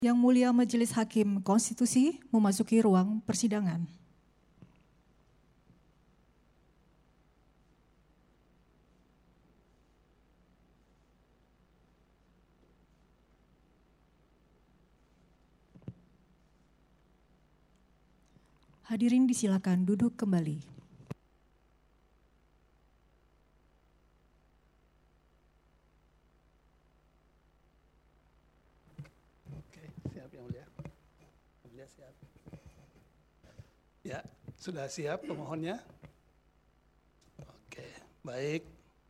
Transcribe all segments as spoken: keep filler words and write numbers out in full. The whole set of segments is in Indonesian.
Yang Mulia Majelis Hakim Konstitusi memasuki ruang persidangan. Hadirin disilakan duduk kembali. Ya, sudah siap pemohonnya? Oke, baik.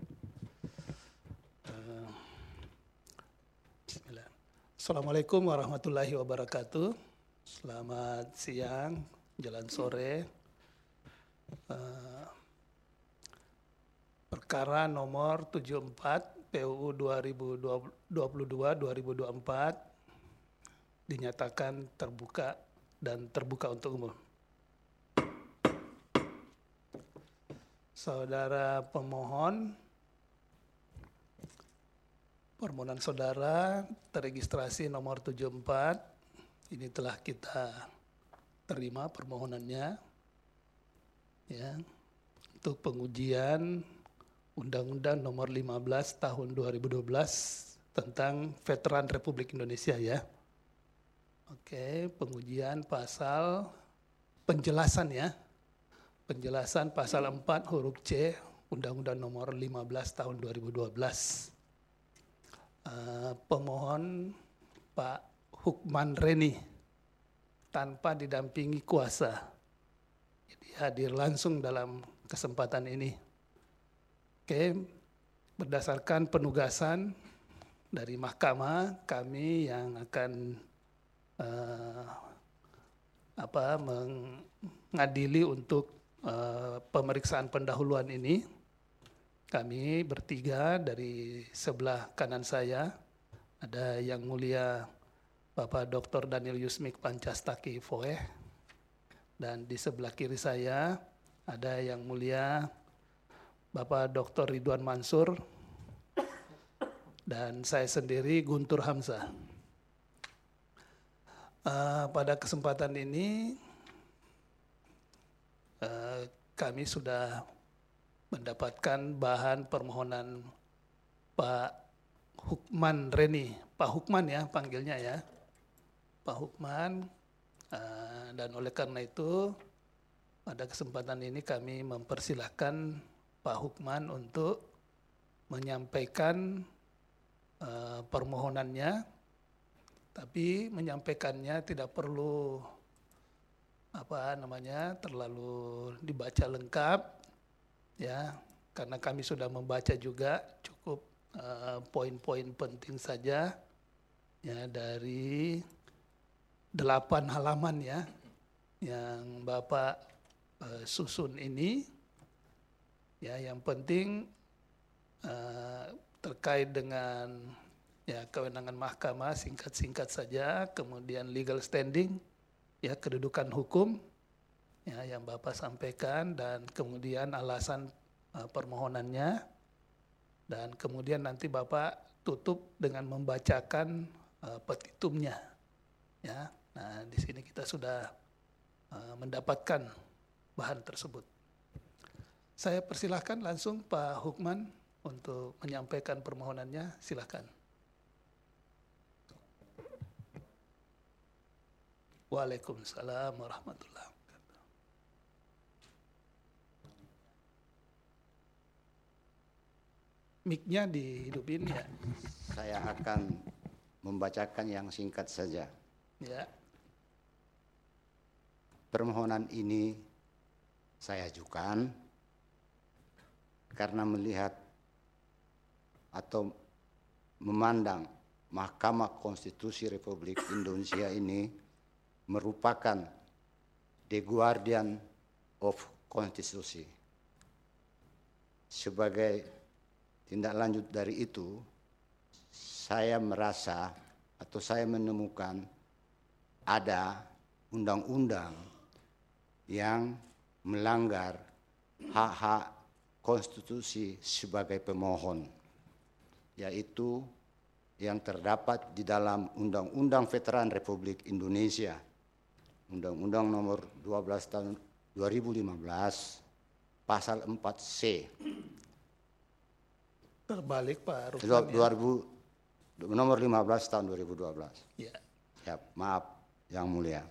Uh, Bismillah. Assalamualaikum warahmatullahi wabarakatuh. Selamat siang, jalan sore. Uh, perkara nomor tujuh puluh empat P U U dua ribu dua puluh dua dua ribu dua puluh empat dinyatakan terbuka dan terbuka untuk umum. Saudara pemohon, permohonan saudara terregistrasi nomor tujuh puluh empat, ini telah kita terima permohonannya, ya, untuk pengujian Undang-Undang nomor lima belas tahun dua ribu dua belas tentang Veteran Republik Indonesia, ya. Oke, pengujian pasal penjelasan, ya. Penjelasan pasal empat huruf C Undang-Undang nomor lima belas tahun dua ribu dua belas. Uh, pemohon Pak Hukman Reni tanpa didampingi kuasa. Jadi hadir langsung dalam kesempatan ini. Oke, berdasarkan penugasan dari mahkamah, kami yang akan uh, apa mengadili untuk Uh, pemeriksaan pendahuluan ini. Kami bertiga dari sebelah kanan saya, ada Yang Mulia Bapak Doktor Daniel Yusmik Pancastaki Foeh, dan di sebelah kiri saya ada Yang Mulia Bapak Doktor Ridwan Mansur, dan saya sendiri Guntur Hamzah. Uh, pada kesempatan ini Uh, kami sudah mendapatkan bahan permohonan Pak Hukman Reni, Pak Hukman ya panggilnya ya, Pak Hukman, uh, dan oleh karena itu pada kesempatan ini kami mempersilahkan Pak Hukman untuk menyampaikan uh, permohonannya, tapi menyampaikannya tidak perlu apa namanya terlalu dibaca lengkap, ya, karena kami sudah membaca juga, cukup uh, poin-poin penting saja, ya, dari delapan halaman ya yang Bapak uh, susun ini, ya, yang penting uh, terkait dengan ya kewenangan mahkamah singkat-singkat saja, kemudian legal standing, ya, kedudukan hukum, ya, yang Bapak sampaikan, dan kemudian alasan uh, permohonannya, dan kemudian nanti Bapak tutup dengan membacakan uh, petitumnya, ya. Nah, di sini kita sudah uh, mendapatkan bahan tersebut. Saya persilahkan langsung Pak Hukman untuk menyampaikan permohonannya, silakan. Waalaikumsalam warahmatullahi wabarakatuh. Mic-nya dihidupin ya. Saya akan membacakan yang singkat saja. Ya. Permohonan ini saya ajukan karena melihat atau memandang Mahkamah Konstitusi Republik Indonesia ini merupakan the guardian of konstitusi. Sebagai tindak lanjut dari itu, saya merasa atau saya menemukan ada undang-undang yang melanggar hak-hak konstitusi sebagai pemohon, yaitu yang terdapat di dalam Undang-Undang Veteran Republik Indonesia, Undang-Undang nomor dua belas tahun dua ribu lima belas, pasal empat C. Terbalik Pak Rukman, dua ya. ribu, nomor lima belas tahun dua ribu dua belas. Ya. Ya, maaf Yang Mulia.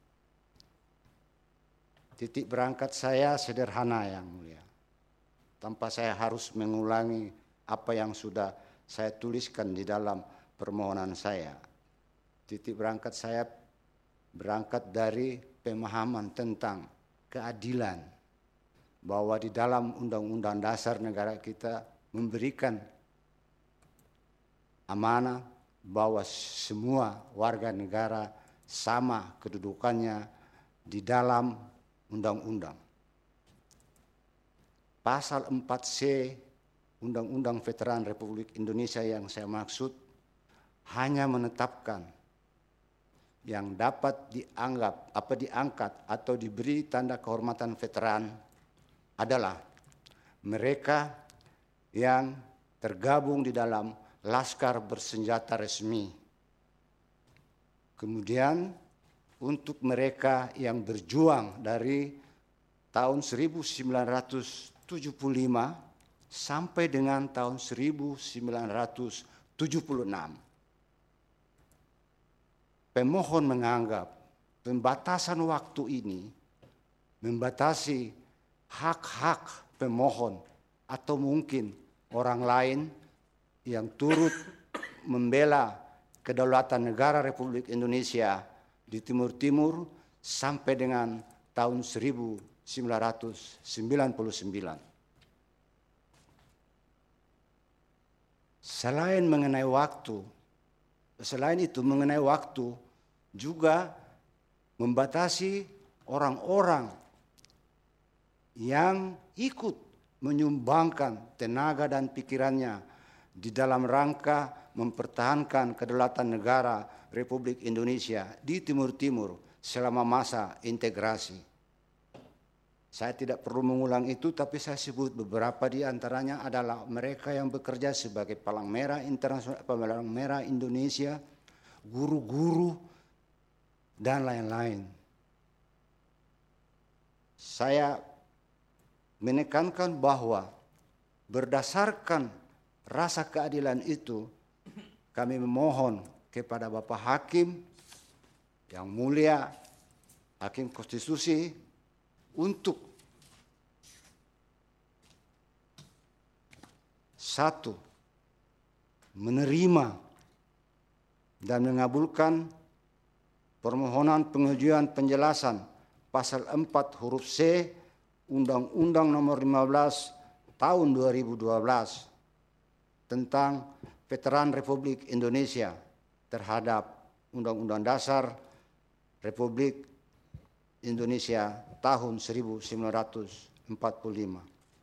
Titik berangkat saya sederhana Yang Mulia. Tanpa saya harus mengulangi apa yang sudah saya tuliskan di dalam permohonan saya. Titik berangkat saya berangkat dari pemahaman tentang keadilan, bahwa di dalam Undang-Undang Dasar negara kita memberikan amanah bahwa semua warga negara sama kedudukannya di dalam undang-undang. Pasal empat C Undang-Undang Veteran Republik Indonesia yang saya maksud hanya menetapkan yang dapat dianggap apa diangkat atau diberi tanda kehormatan veteran adalah mereka yang tergabung di dalam laskar bersenjata resmi. Kemudian untuk mereka yang berjuang dari tahun seribu sembilan ratus tujuh puluh lima sampai dengan tahun seribu sembilan ratus tujuh puluh enam. Pemohon menganggap pembatasan waktu ini membatasi hak-hak pemohon atau mungkin orang lain yang turut membela kedaulatan negara Republik Indonesia di Timur Timur sampai dengan tahun seribu sembilan ratus sembilan puluh sembilan. Selain mengenai waktu, selain itu mengenai waktu juga membatasi orang-orang yang ikut menyumbangkan tenaga dan pikirannya di dalam rangka mempertahankan kedaulatan negara Republik Indonesia di Timur Timur selama masa integrasi. Saya tidak perlu mengulang itu, tapi saya sebut beberapa di antaranya adalah mereka yang bekerja sebagai Palang Merah Internasional, Palang Merah Indonesia, guru-guru, dan lain-lain. Saya menekankan bahwa berdasarkan rasa keadilan itu, kami memohon kepada Bapak Hakim yang mulia, Hakim Konstitusi, untuk satu, menerima dan mengabulkan permohonan pengajuan penjelasan pasal empat huruf C Undang-Undang nomor lima belas tahun dua ribu dua belas tentang Veteran Republik Indonesia terhadap Undang-Undang Dasar Republik Indonesia tahun seribu sembilan ratus empat puluh lima.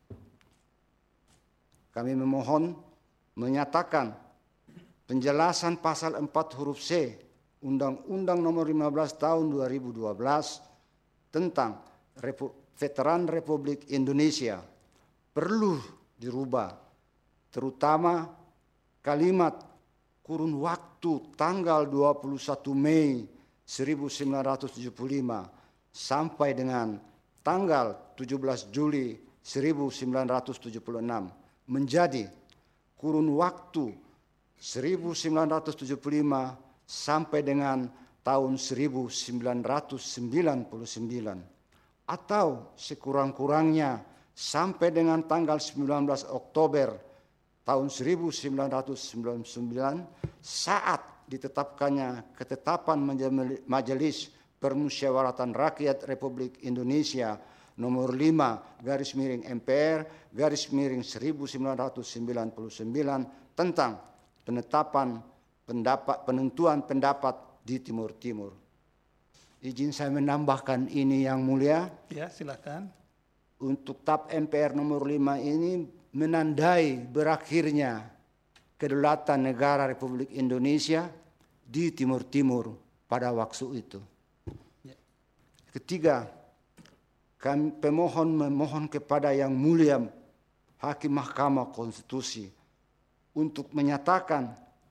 Kami memohon menyatakan penjelasan pasal empat huruf C Undang-Undang nomor lima belas tahun dua ribu dua belas tentang Repu- Veteran Republik Indonesia perlu dirubah, terutama kalimat kurun waktu tanggal dua puluh satu Mei seribu sembilan ratus tujuh puluh lima sampai dengan tanggal tujuh belas Juli seribu sembilan ratus tujuh puluh enam menjadi kurun waktu seribu sembilan ratus tujuh puluh lima sampai dengan tahun seribu sembilan ratus sembilan puluh sembilan atau sekurang-kurangnya sampai dengan tanggal sembilan belas Oktober tahun seribu sembilan ratus sembilan puluh sembilan saat ditetapkannya ketetapan Majelis Permusyawaratan Rakyat Republik Indonesia nomor lima garis miring M P R garis miring seribu sembilan ratus sembilan puluh sembilan tentang penetapan pendapat penentuan pendapat di Timur Timur. Izin saya menambahkan ini Yang Mulia. Ya, silakan. Untuk T A P M P R nomor lima ini menandai berakhirnya kedaulatan negara Republik Indonesia di Timur Timur pada waktu itu. Ketiga, kami pemohon memohon kepada Yang Mulia Hakim Mahkamah Konstitusi untuk menyatakan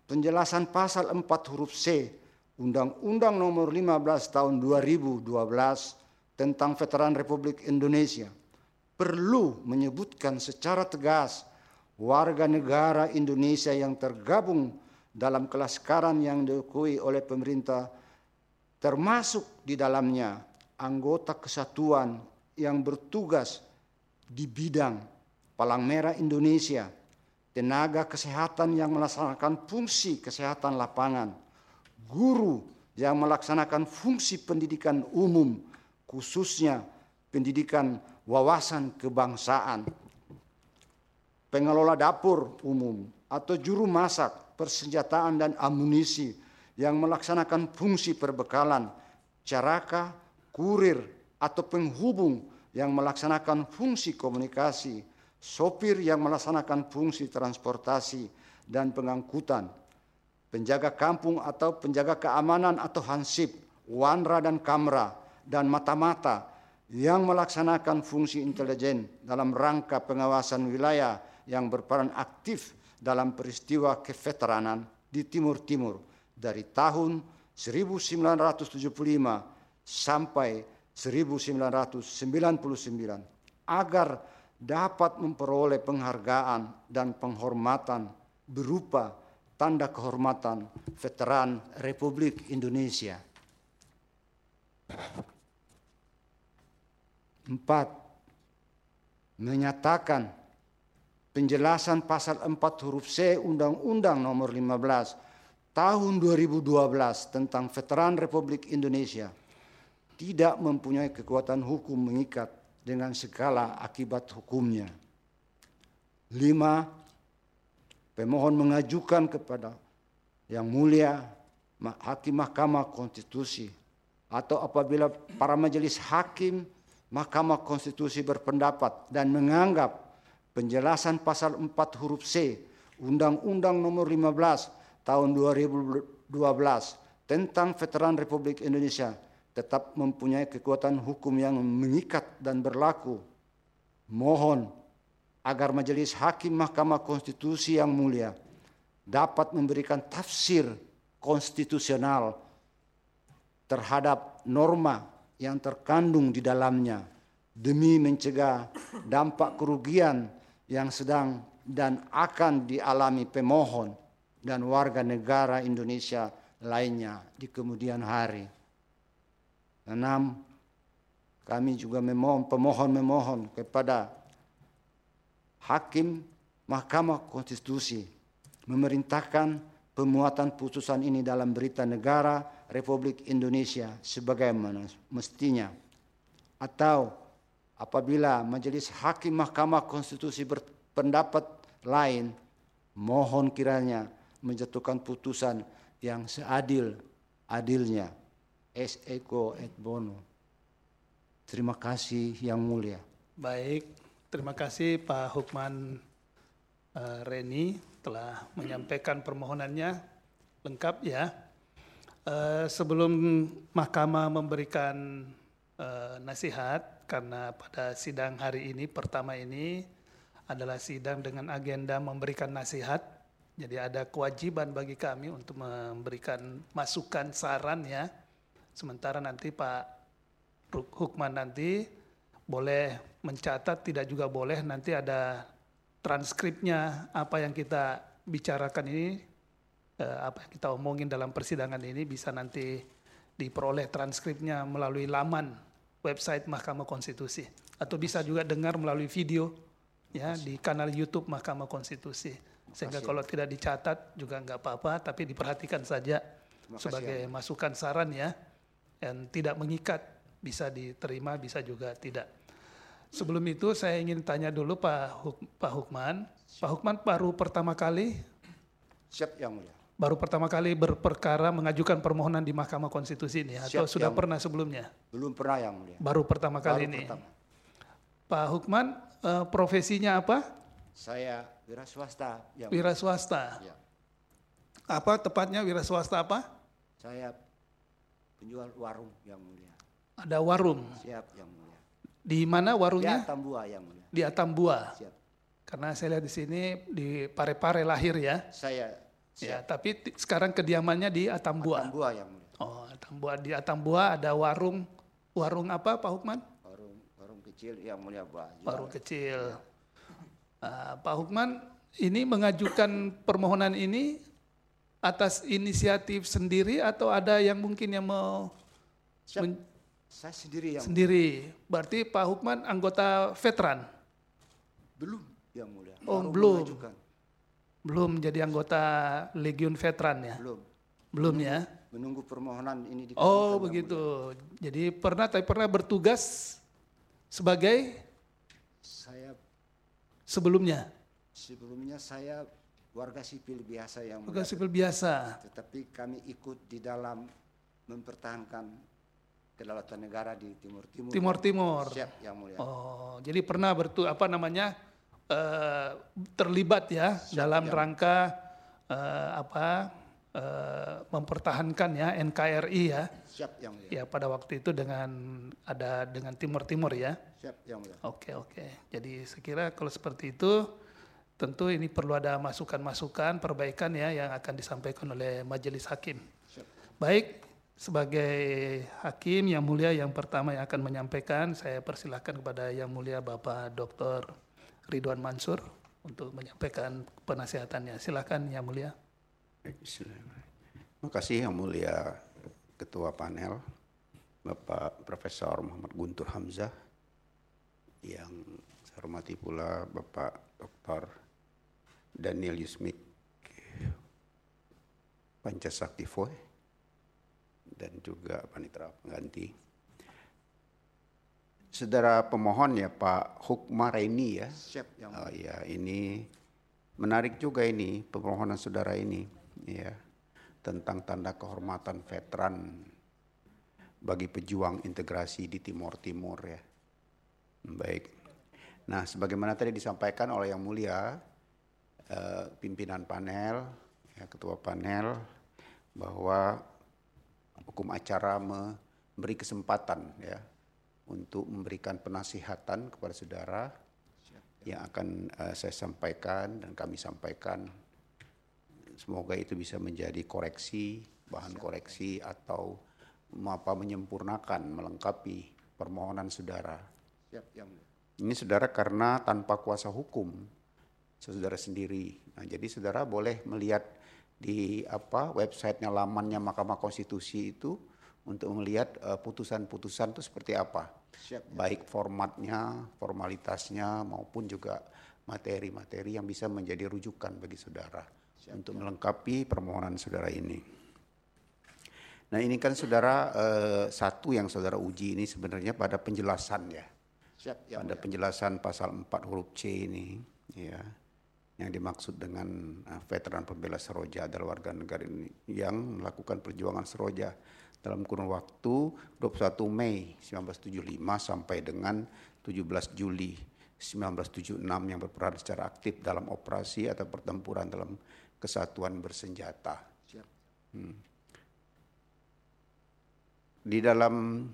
penjelasan pasal empat huruf C Undang-Undang Nomor lima belas Tahun dua ribu dua belas tentang Veteran Republik Indonesia perlu menyebutkan secara tegas warga negara Indonesia yang tergabung dalam kelaskaran yang diakui oleh pemerintah, termasuk di dalamnya anggota kesatuan yang bertugas di bidang Palang Merah Indonesia, tenaga kesehatan yang melaksanakan fungsi kesehatan lapangan, guru yang melaksanakan fungsi pendidikan umum, khususnya pendidikan wawasan kebangsaan, pengelola dapur umum atau juru masak, persenjataan dan amunisi yang melaksanakan fungsi perbekalan, caraka, kurir atau penghubung yang melaksanakan fungsi komunikasi, sopir yang melaksanakan fungsi transportasi dan pengangkutan, penjaga kampung atau penjaga keamanan atau hansip, wanra dan kamra, dan mata-mata yang melaksanakan fungsi intelijen dalam rangka pengawasan wilayah yang berperan aktif dalam peristiwa keveteranan di Timur Timur dari tahun seribu sembilan ratus tujuh puluh lima sampai seribu sembilan ratus sembilan puluh sembilan agar dapat memperoleh penghargaan dan penghormatan berupa tanda kehormatan Veteran Republik Indonesia. Empat, menyatakan penjelasan pasal empat huruf C Undang-Undang Nomor lima belas Tahun dua ribu dua belas tentang Veteran Republik Indonesia tidak mempunyai kekuatan hukum mengikat dengan segala akibat hukumnya. Lima, pemohon mengajukan kepada Yang Mulia Hakim Mahkamah Konstitusi atau apabila para majelis hakim Mahkamah Konstitusi berpendapat dan menganggap penjelasan pasal empat huruf C Undang-Undang Nomor lima belas Tahun dua ribu dua belas tentang Veteran Republik Indonesia tetap mempunyai kekuatan hukum yang mengikat dan berlaku, mohon agar Majelis Hakim Mahkamah Konstitusi yang mulia dapat memberikan tafsir konstitusional terhadap norma yang terkandung di dalamnya demi mencegah dampak kerugian yang sedang dan akan dialami pemohon dan warga negara Indonesia lainnya di kemudian hari. Enam, kami juga memohon, pemohon memohon kepada Hakim Mahkamah Konstitusi memerintahkan pemuatan putusan ini dalam berita negara Republik Indonesia sebagaimana mestinya, atau apabila Majelis Hakim Mahkamah Konstitusi berpendapat lain, mohon kiranya menjatuhkan putusan yang seadil-adilnya. Es eco et bono. Terima kasih Yang Mulia. Baik, terima kasih Pak Hukman uh, Reni telah menyampaikan permohonannya lengkap ya. Uh, sebelum Mahkamah memberikan uh, nasihat, karena pada sidang hari ini pertama ini adalah sidang dengan agenda memberikan nasihat, jadi ada kewajiban bagi kami untuk memberikan masukan saran ya. Sementara nanti Pak Hukman nanti boleh mencatat, tidak juga boleh, nanti ada transkripnya apa yang kita bicarakan ini, eh, apa yang kita omongin dalam persidangan ini bisa nanti diperoleh transkripnya melalui laman website Mahkamah Konstitusi, atau bisa juga dengar melalui video ya di kanal YouTube Mahkamah Konstitusi. Sehingga kalau tidak dicatat juga enggak apa-apa, tapi diperhatikan saja sebagai masukan saran ya. Dan tidak mengikat, bisa diterima, bisa juga tidak. Sebelum itu saya ingin tanya dulu Pak Huk, Pak Hukman. Pak Hukman baru pertama kali, Siap Yang Mulia. Baru pertama kali berperkara mengajukan permohonan di Mahkamah Konstitusi ini, atau Siap, sudah yang, pernah sebelumnya? Belum pernah Yang Mulia. Baru pertama kali baru ini. Pertama. Pak Hukman, eh, profesinya apa? Saya wira swasta. Yang Wira swasta. Ya. Apa tepatnya wira swasta apa? Saya penjual warung Yang Mulia. Ada warung. Siap Yang Mulia. Di mana warungnya? Di Atambua Yang Mulia. Di Atambua. Siap. Karena saya lihat di sini di Parepare lahir ya. Saya Ya, tapi t- sekarang kediamannya di Atambua. Atambua yang mulia. Oh, Atambua. Di Atambua ada warung, warung apa Pak Hukman? Warung warung kecil yang mulia Pak. Warung kecil. Uh, Pak Hukman, ini mengajukan permohonan ini atas inisiatif sendiri atau ada yang mungkin yang mau Siap. men- Saya sendiri yang sendiri? Berarti Pak Hukman anggota veteran? belum yang mulia. Oh, Baru belum. mengajukan. Belum jadi anggota Legiun Veteran ya? Belum. Belum ya? Menunggu permohonan ini dikabulkan. Oh yang begitu. mulia. Jadi pernah tapi pernah bertugas sebagai Saya sebelumnya sebelumnya saya warga sipil biasa yang warga mulia. sipil biasa. Tetapi kami ikut di dalam mempertahankan kedaulatan negara di Timur Timur. Timur Timur. Siap yang mulia. Oh, jadi pernah bertu apa namanya eh, terlibat ya dalam ya. rangka eh, apa eh, mempertahankan ya N K R I ya. Siap yang mulia. Ya pada waktu itu dengan ada dengan Timur Timur ya. Siap yang mulia. Oke oke. Jadi saya kira kalau seperti itu tentu ini perlu ada masukan-masukan perbaikan ya yang akan disampaikan oleh majelis hakim. Siap. Baik, sebagai hakim yang mulia yang pertama yang akan menyampaikan, saya persilahkan kepada yang mulia Bapak Doktor Ridwan Mansur untuk menyampaikan penasihatannya. Silakan yang mulia. Terima kasih yang mulia Ketua Panel, Bapak Profesor Muhammad Guntur Hamzah, yang saya hormati pula Bapak Doktor Daniel Yusmik Pancasaktifoy, dan juga panitera pengganti. Saudara pemohon ya Pak Hukma Reni ya. Siap yang Oh ya, ini menarik juga ini permohonan saudara ini ya tentang tanda kehormatan veteran bagi pejuang integrasi di Timor Timur ya. Baik. Nah, sebagaimana tadi disampaikan oleh yang mulia eh, pimpinan panel, ya, ketua panel, bahwa hukum acara memberi kesempatan ya untuk memberikan penasihatan kepada saudara yang akan uh, saya sampaikan dan kami sampaikan. Semoga itu bisa menjadi koreksi, bahan koreksi atau apa menyempurnakan, melengkapi permohonan saudara. Siap yang mulia. Ini saudara karena tanpa kuasa hukum saudara sendiri. Nah, jadi saudara boleh melihat di apa websitenya lamannya Mahkamah Konstitusi itu untuk melihat uh, putusan-putusan itu seperti apa. Siap. Baik formatnya, formalitasnya maupun juga materi-materi yang bisa menjadi rujukan bagi saudara. Siap, untuk ya. melengkapi permohonan saudara ini. Nah, ini kan saudara uh, satu yang saudara uji ini sebenarnya pada penjelasan ya. Siap, ya, pada mulia. penjelasan pasal empat huruf C ini ya. Yang dimaksud dengan uh, veteran pembela Seroja adalah warga negara ini yang melakukan perjuangan Seroja dalam kurun waktu dua puluh satu Mei seribu sembilan ratus tujuh puluh lima sampai dengan tujuh belas Juli seribu sembilan ratus tujuh puluh enam yang berperan secara aktif dalam operasi atau pertempuran dalam kesatuan bersenjata. Siap. Hmm. Di dalam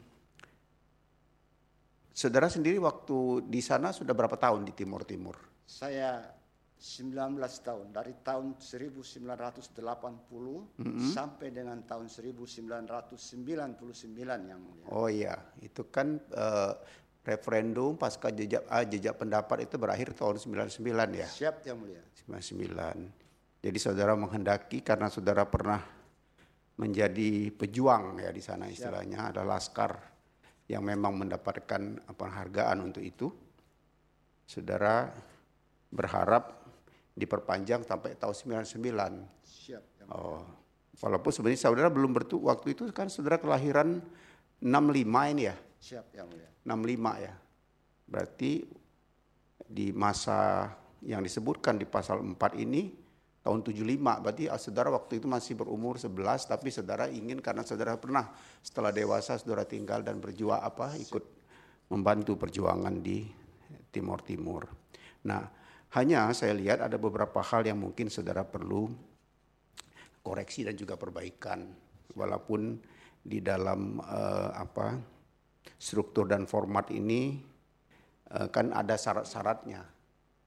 saudara sendiri waktu di sana sudah berapa tahun di Timur Timur? Saya sembilan belas tahun, dari tahun seribu sembilan ratus delapan puluh mm-hmm. sampai dengan tahun seribu sembilan ratus sembilan puluh sembilan yang mulia. Oh iya, itu kan uh, referendum pasca jejak ah, jejak pendapat itu berakhir tahun sembilan puluh sembilan ya. Siap yang mulia. sembilan puluh sembilan. Jadi saudara menghendaki karena saudara pernah menjadi pejuang ya di sana istilahnya, ada laskar yang memang mendapatkan penghargaan untuk itu. Saudara berharap diperpanjang sampai tahun sembilan puluh sembilan. Siap. Oh, walaupun sebenarnya saudara belum bertu waktu itu kan saudara kelahiran enam puluh lima ini ya. Siap yang mulia. enam puluh lima ya. Berarti di masa yang disebutkan di pasal empat ini tahun tujuh puluh lima, berarti saudara waktu itu masih berumur sebelas tapi saudara ingin karena saudara pernah setelah dewasa saudara tinggal dan berjuang apa ikut membantu perjuangan di Timur Timur. Nah, hanya saya lihat ada beberapa hal yang mungkin saudara perlu koreksi dan juga perbaikan. Walaupun di dalam uh, apa struktur dan format ini uh, kan ada syarat-syaratnya.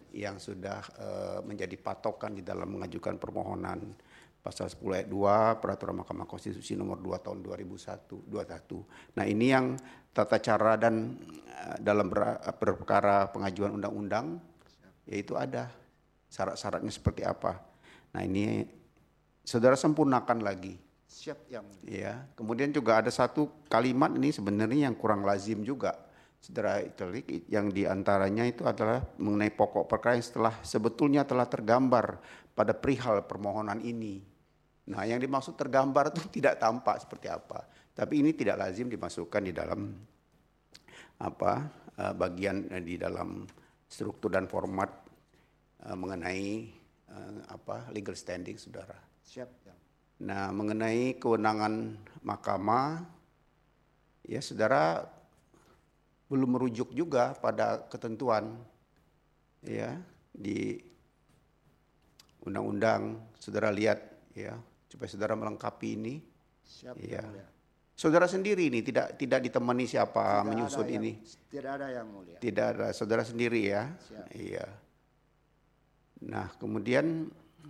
yang sudah uh, menjadi patokan di dalam mengajukan permohonan pasal sepuluh ayat dua Peraturan Mahkamah Konstitusi nomor dua tahun dua ribu satu. Nah, ini yang tata cara dan uh, dalam ber, perkara pengajuan undang-undang yaitu ada syarat-syaratnya seperti apa. Nah, ini saudara sempurnakan lagi. Siap yang ya. Kemudian juga ada satu kalimat ini sebenarnya yang kurang lazim juga. Saudara Itelik, yang diantaranya itu adalah mengenai pokok perkara yang setelah sebetulnya telah tergambar pada perihal permohonan ini. Nah, yang dimaksud tergambar itu tidak tampak seperti apa. Tapi ini tidak lazim dimasukkan di dalam apa bagian di dalam struktur dan format uh, mengenai uh, apa legal standing, saudara. Siap. Ya. Nah, mengenai kewenangan mahkamah, ya saudara belum merujuk juga pada ketentuan ya di undang-undang. Saudara lihat ya, supaya saudara melengkapi ini. Siap, ya. Mulia. Saudara sendiri ini tidak tidak ditemani siapa Tidak menyusun yang, ini. Tidak ada yang mulia. Tidak ada, saudara sendiri ya. Siap. Iya. Nah, kemudian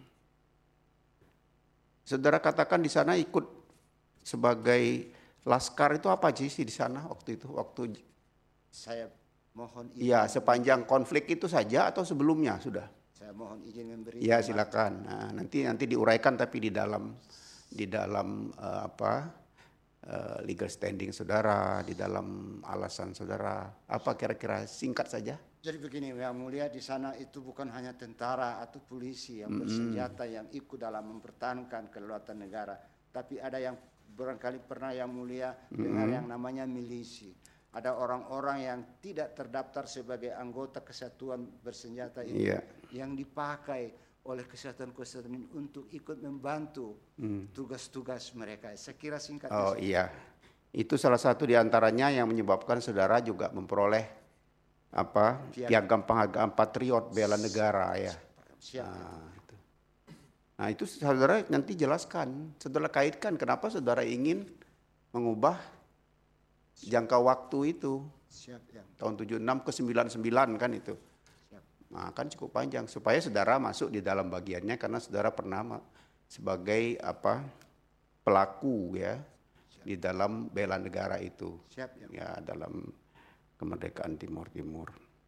saudara katakan di sana ikut sebagai laskar itu apa sih di sana waktu itu? Waktu Saya mohon izin. Iya, sepanjang konflik itu saja atau sebelumnya sudah? Saya mohon izin memberi. Iya, silakan. Nah, nanti nanti diuraikan tapi di dalam di dalam uh, apa uh, legal standing saudara, di dalam alasan saudara. Apa kira-kira singkat saja? Jadi begini, Yang Mulia, di sana itu bukan hanya tentara atau polisi yang bersenjata yang ikut dalam mempertahankan kedaulatan negara, tapi ada yang barangkali pernah Yang Mulia dengar yang namanya milisi. Ada orang-orang yang tidak terdaftar sebagai anggota kesatuan bersenjata itu, yeah. yang dipakai oleh kesatuan-kesatuan ini untuk ikut membantu tugas-tugas mereka. Saya kira singkatnya. Oh iya, itu salah satu diantaranya yang menyebabkan saudara juga memperoleh apa piagam penghargaan patriot bela negara ya. Siap. Nah, itu. Nah itu saudara nanti jelaskan, saudara kaitkan kenapa saudara ingin mengubah jangka waktu itu. Siap, ya. Tahun tujuh puluh enam ke sembilan puluh sembilan kan itu. Siap. Nah, kan cukup panjang supaya saudara masuk di dalam bagiannya karena saudara pernah sebagai apa pelaku ya. Siap. Di dalam bela negara itu. Siap, ya. Ya, dalam kemerdekaan Timur Timur.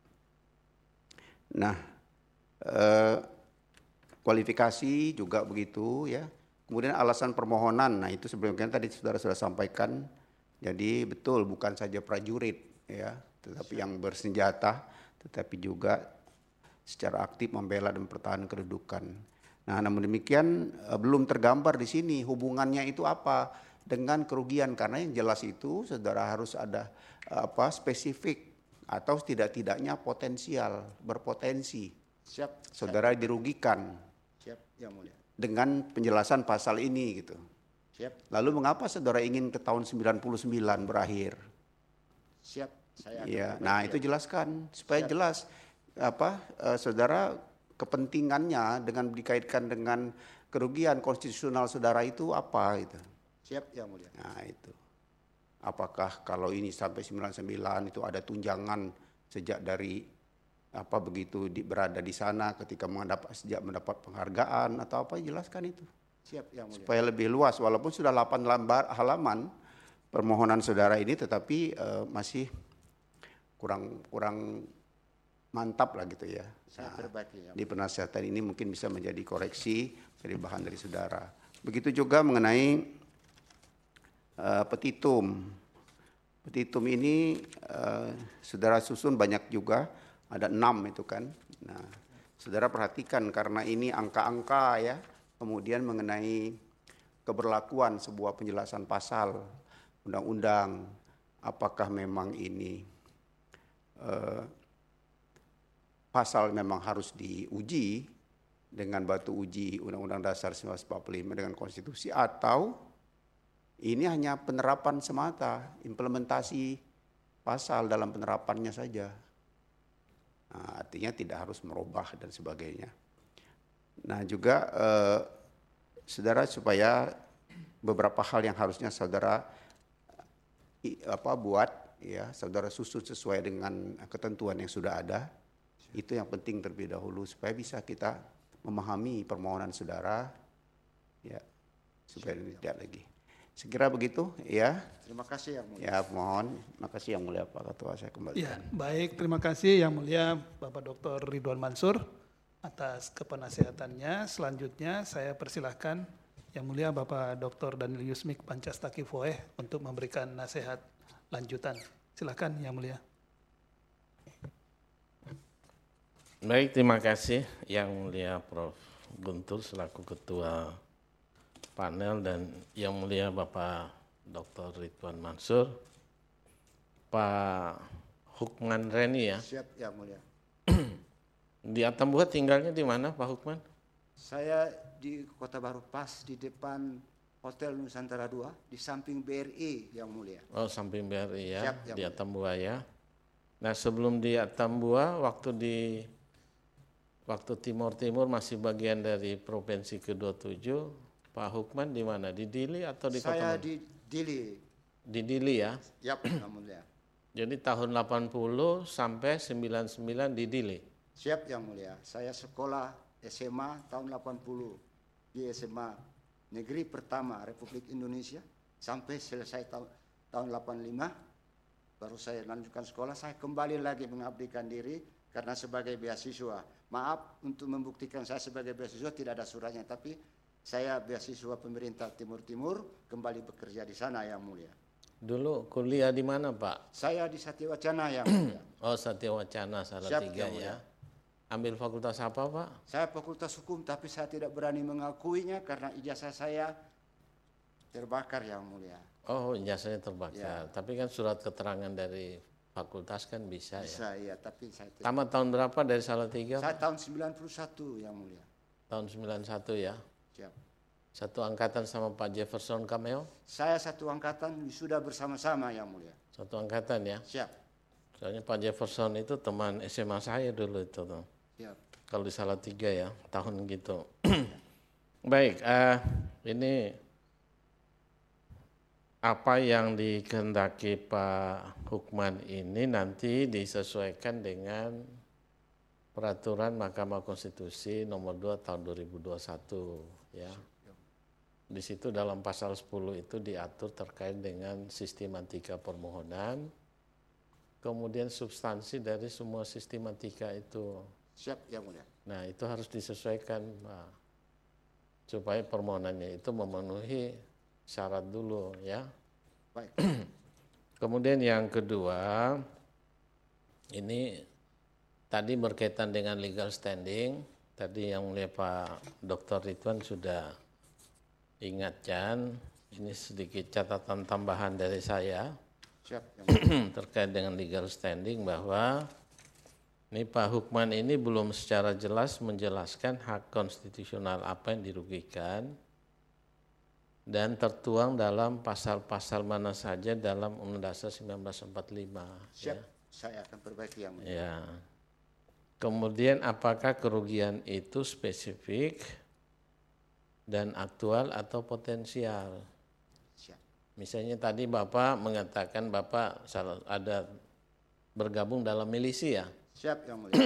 Nah, eh, kualifikasi juga begitu ya. Kemudian alasan permohonan. Nah, itu sebelumnya tadi saudara sudah sampaikan. Jadi betul bukan saja prajurit ya, tetapi yang bersenjata, tetapi juga secara aktif membela dan mempertahankan kedudukan. Nah, namun demikian belum tergambar di sini hubungannya itu apa dengan kerugian, karena yang jelas itu saudara harus ada apa spesifik atau tidak-tidaknya potensial, berpotensi. Siap. Saudara dirugikan. Siap, Yang Mulia. Dengan penjelasan pasal ini gitu. Siap. Lalu mengapa saudara ingin ke tahun sembilan puluh sembilan berakhir? Siap. Saya ya, nah itu jelaskan supaya siap. Jelas apa uh, saudara kepentingannya dengan dikaitkan dengan kerugian konstitusional saudara itu apa itu. Siap, Yang Mulia. Nah itu. Apakah kalau ini sampai sembilan puluh sembilan itu ada tunjangan sejak dari apa begitu di, berada di sana ketika mendapat sejak mendapat penghargaan atau apa, jelaskan itu. Siap, Yang Mulia. Supaya lebih luas, walaupun sudah delapan lembar halaman permohonan saudara ini, tetapi uh, masih kurang kurang mantap lah gitu ya. Saya perbaiki, ya. Di penasihatan ini mungkin bisa menjadi koreksi dari bahan dari saudara. Begitu juga mengenai uh, petitum. Petitum ini uh, saudara susun banyak juga, ada enam itu kan. Nah, saudara perhatikan karena ini angka-angka ya. Kemudian mengenai keberlakuan sebuah penjelasan pasal undang-undang, apakah memang ini eh, pasal memang harus diuji dengan batu uji Undang-Undang Dasar seribu sembilan ratus empat puluh lima dengan konstitusi, atau ini hanya penerapan semata, implementasi pasal dalam penerapannya saja. Nah, artinya tidak harus merubah dan sebagainya. Nah juga eh, saudara supaya beberapa hal yang harusnya saudara i, apa buat ya saudara susun sesuai dengan ketentuan yang sudah ada Itu yang penting terlebih dahulu supaya bisa kita memahami permohonan saudara, ya, supaya tidak lagi. Sekira begitu, ya. Terima kasih yang mulia. Ya, mohon. Terima kasih yang mulia Pak Ketua, saya kembalikan. Ya, baik, terima kasih yang mulia Bapak Doktor Ridwan Mansur atas kepenasehatannya. Selanjutnya saya persilahkan yang mulia Bapak Doktor Daniel Yusmik Pancastakiffoeh untuk memberikan nasihat lanjutan. Silakan yang mulia. Baik, terima kasih yang mulia Prof Guntur selaku Ketua panel dan yang mulia Bapak Doktor Ridwan Mansur, Pak Hukman Reni ya. Siap yang mulia. Di Atambua tinggalnya di mana Pak Hukman? Saya di Kota Baru pas di depan Hotel Nusantara dua di samping B R I yang mulia. Oh, samping B R I ya, Siap, yang di mulia. Atambua ya. Nah, sebelum di Atambua waktu di waktu Timur Timur masih bagian dari Provinsi ke dua puluh tujuh, Pak Hukman di mana? Di Dili atau di Kota Saya Mana? di Dili. Di Dili ya. Yap, yang mulia. Jadi tahun delapan puluh sampai sembilan puluh sembilan di Dili. Siap yang mulia. Saya sekolah S M A tahun delapan puluh di S M A Negeri Pertama Republik Indonesia sampai selesai tahun tahun delapan puluh lima. Baru saya lanjutkan sekolah, saya kembali lagi mengabdikan diri karena sebagai beasiswa. Maaf untuk membuktikan saya sebagai beasiswa tidak ada suratnya, tapi saya beasiswa pemerintah Timur Timur kembali bekerja di sana yang mulia. Dulu kuliah di mana Pak? Saya di Satya Wacana yang mulia. Oh, Satya Wacana Salatiga Yang ya. mulia. Ambil fakultas apa Pak? Saya fakultas hukum tapi saya tidak berani mengakuinya karena ijazah saya terbakar yang mulia. Oh, ijazahnya terbakar. Ya. Tapi kan surat keterangan dari fakultas kan bisa, Bisa ya. iya, tapi saya tidak. Tamat tahun berapa dari Salatiga? Saya Pak? tahun sembilan puluh satu yang mulia. Tahun sembilan puluh satu ya. Siap. Satu angkatan sama Pak Jefferson Cameo? Saya satu angkatan sudah bersama-sama yang mulia. Satu angkatan ya. Siap. Soalnya Pak Jefferson itu teman S M A saya dulu itu tuh. Siap. Kalau di Salatiga ya, tahun gitu. Baik, uh, ini apa yang dikehendaki Pak Hukman ini nanti disesuaikan dengan peraturan Mahkamah Konstitusi nomor dua tahun dua ribu dua puluh satu ya. Di situ dalam pasal sepuluh itu diatur terkait dengan sistematika permohonan, kemudian substansi dari semua sistematika itu. Siap yang mulia. Nah, itu harus disesuaikan, Pak, supaya permohonannya itu memenuhi syarat dulu ya. Baik. Kemudian yang kedua, ini tadi berkaitan dengan legal standing. Tadi yang mulia Pak Doktor Ridwan sudah ingatkan, ini sedikit catatan tambahan dari saya. Siap yang mulia. Terkait dengan legal standing bahwa ini Pak Hukman ini belum secara jelas menjelaskan hak konstitusional apa yang dirugikan dan tertuang dalam pasal-pasal mana saja dalam Undang-Undang Dasar seribu sembilan ratus empat puluh lima. Siap. Ya. Saya akan perbaiki yang mulia. Ya. Kemudian apakah kerugian itu spesifik dan aktual atau potensial? Siap. Misalnya tadi Bapak mengatakan Bapak ada bergabung dalam milisi ya. Siap yang mulia.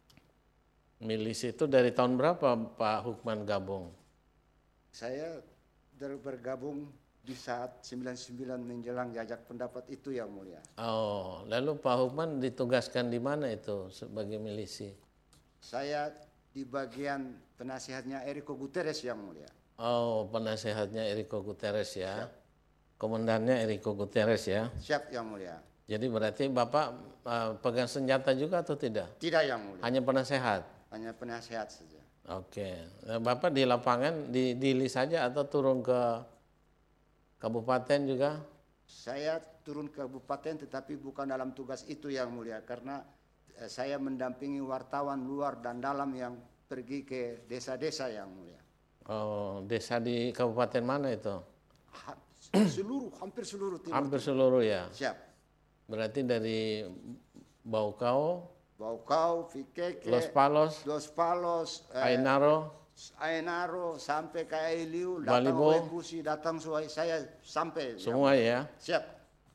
Milisi itu dari tahun berapa Pak Hukman gabung? Saya bergabung di saat sembilan puluh sembilan menjelang jajak pendapat itu yang mulia. Oh, lalu Pak Hukman ditugaskan di mana itu sebagai milisi? Saya di bagian penasihatnya Enrico Guterres yang mulia. Oh, penasehatnya Enrico Guterres ya. Siap. Komandannya Enrico Guterres ya. Siap yang mulia. Jadi berarti Bapak uh, pegang senjata juga atau tidak? Tidak yang mulia. Hanya penasehat? Hanya penasehat saja. Oke. Nah, Bapak di lapangan di Dili saja atau turun ke kabupaten juga? Saya turun ke kabupaten tetapi bukan dalam tugas itu yang mulia. Karena eh, saya mendampingi wartawan luar dan dalam yang pergi ke desa-desa yang mulia. Oh, desa di kabupaten mana itu? Ha, seluruh, hampir seluruh timur. Hampir seluruh ya? Siap. Berarti dari Baukau, Baukau, Fikeke, Los Palos, Los Palos, eh, Ainaro, Ainaro sampai ke Ailiu, Balibo. datang Wembusi, datang Suai, saya sampai. semua ya? Siap.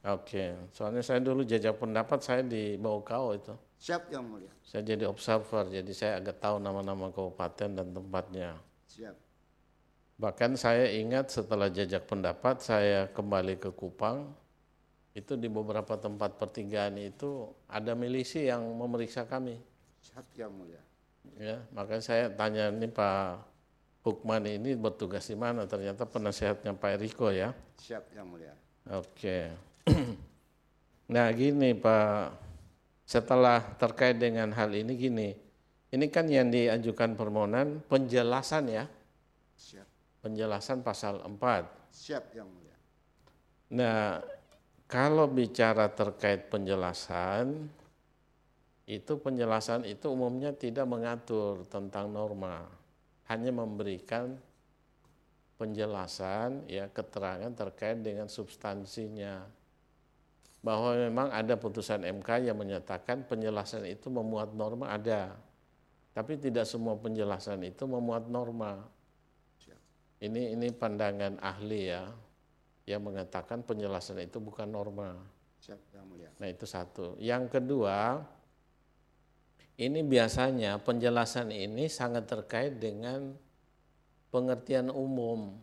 Oke, soalnya saya dulu jajak pendapat saya di Bau-Kau itu. Siap Yang Mulia. Saya jadi observer, jadi saya agak tahu nama-nama kabupaten dan tempatnya. Siap. Bahkan saya ingat setelah jajak pendapat saya kembali ke Kupang, itu di beberapa tempat pertigaan itu ada milisi yang memeriksa kami. Siap Yang Mulia. Ya, makanya saya tanya ini Pak Hukman ini bertugas di mana? Ternyata penasehatnya Pak Eriko ya. Siap Yang Mulia. Oke. Nah gini Pak, setelah terkait dengan hal ini gini, ini kan yang diajukan permohonan penjelasan ya. Siap. Penjelasan pasal empat. Siap Yang Mulia. Nah, kalau bicara terkait penjelasan, itu penjelasan itu umumnya tidak mengatur tentang norma, hanya memberikan penjelasan ya keterangan terkait dengan substansinya. Bahwa memang ada putusan M K yang menyatakan penjelasan itu memuat norma ada, tapi tidak semua penjelasan itu memuat norma. Ini ini pandangan ahli ya, yang mengatakan penjelasan itu bukan norma. Siap Yang Mulia. Nah itu satu. Yang kedua, ini biasanya penjelasan ini sangat terkait dengan pengertian umum.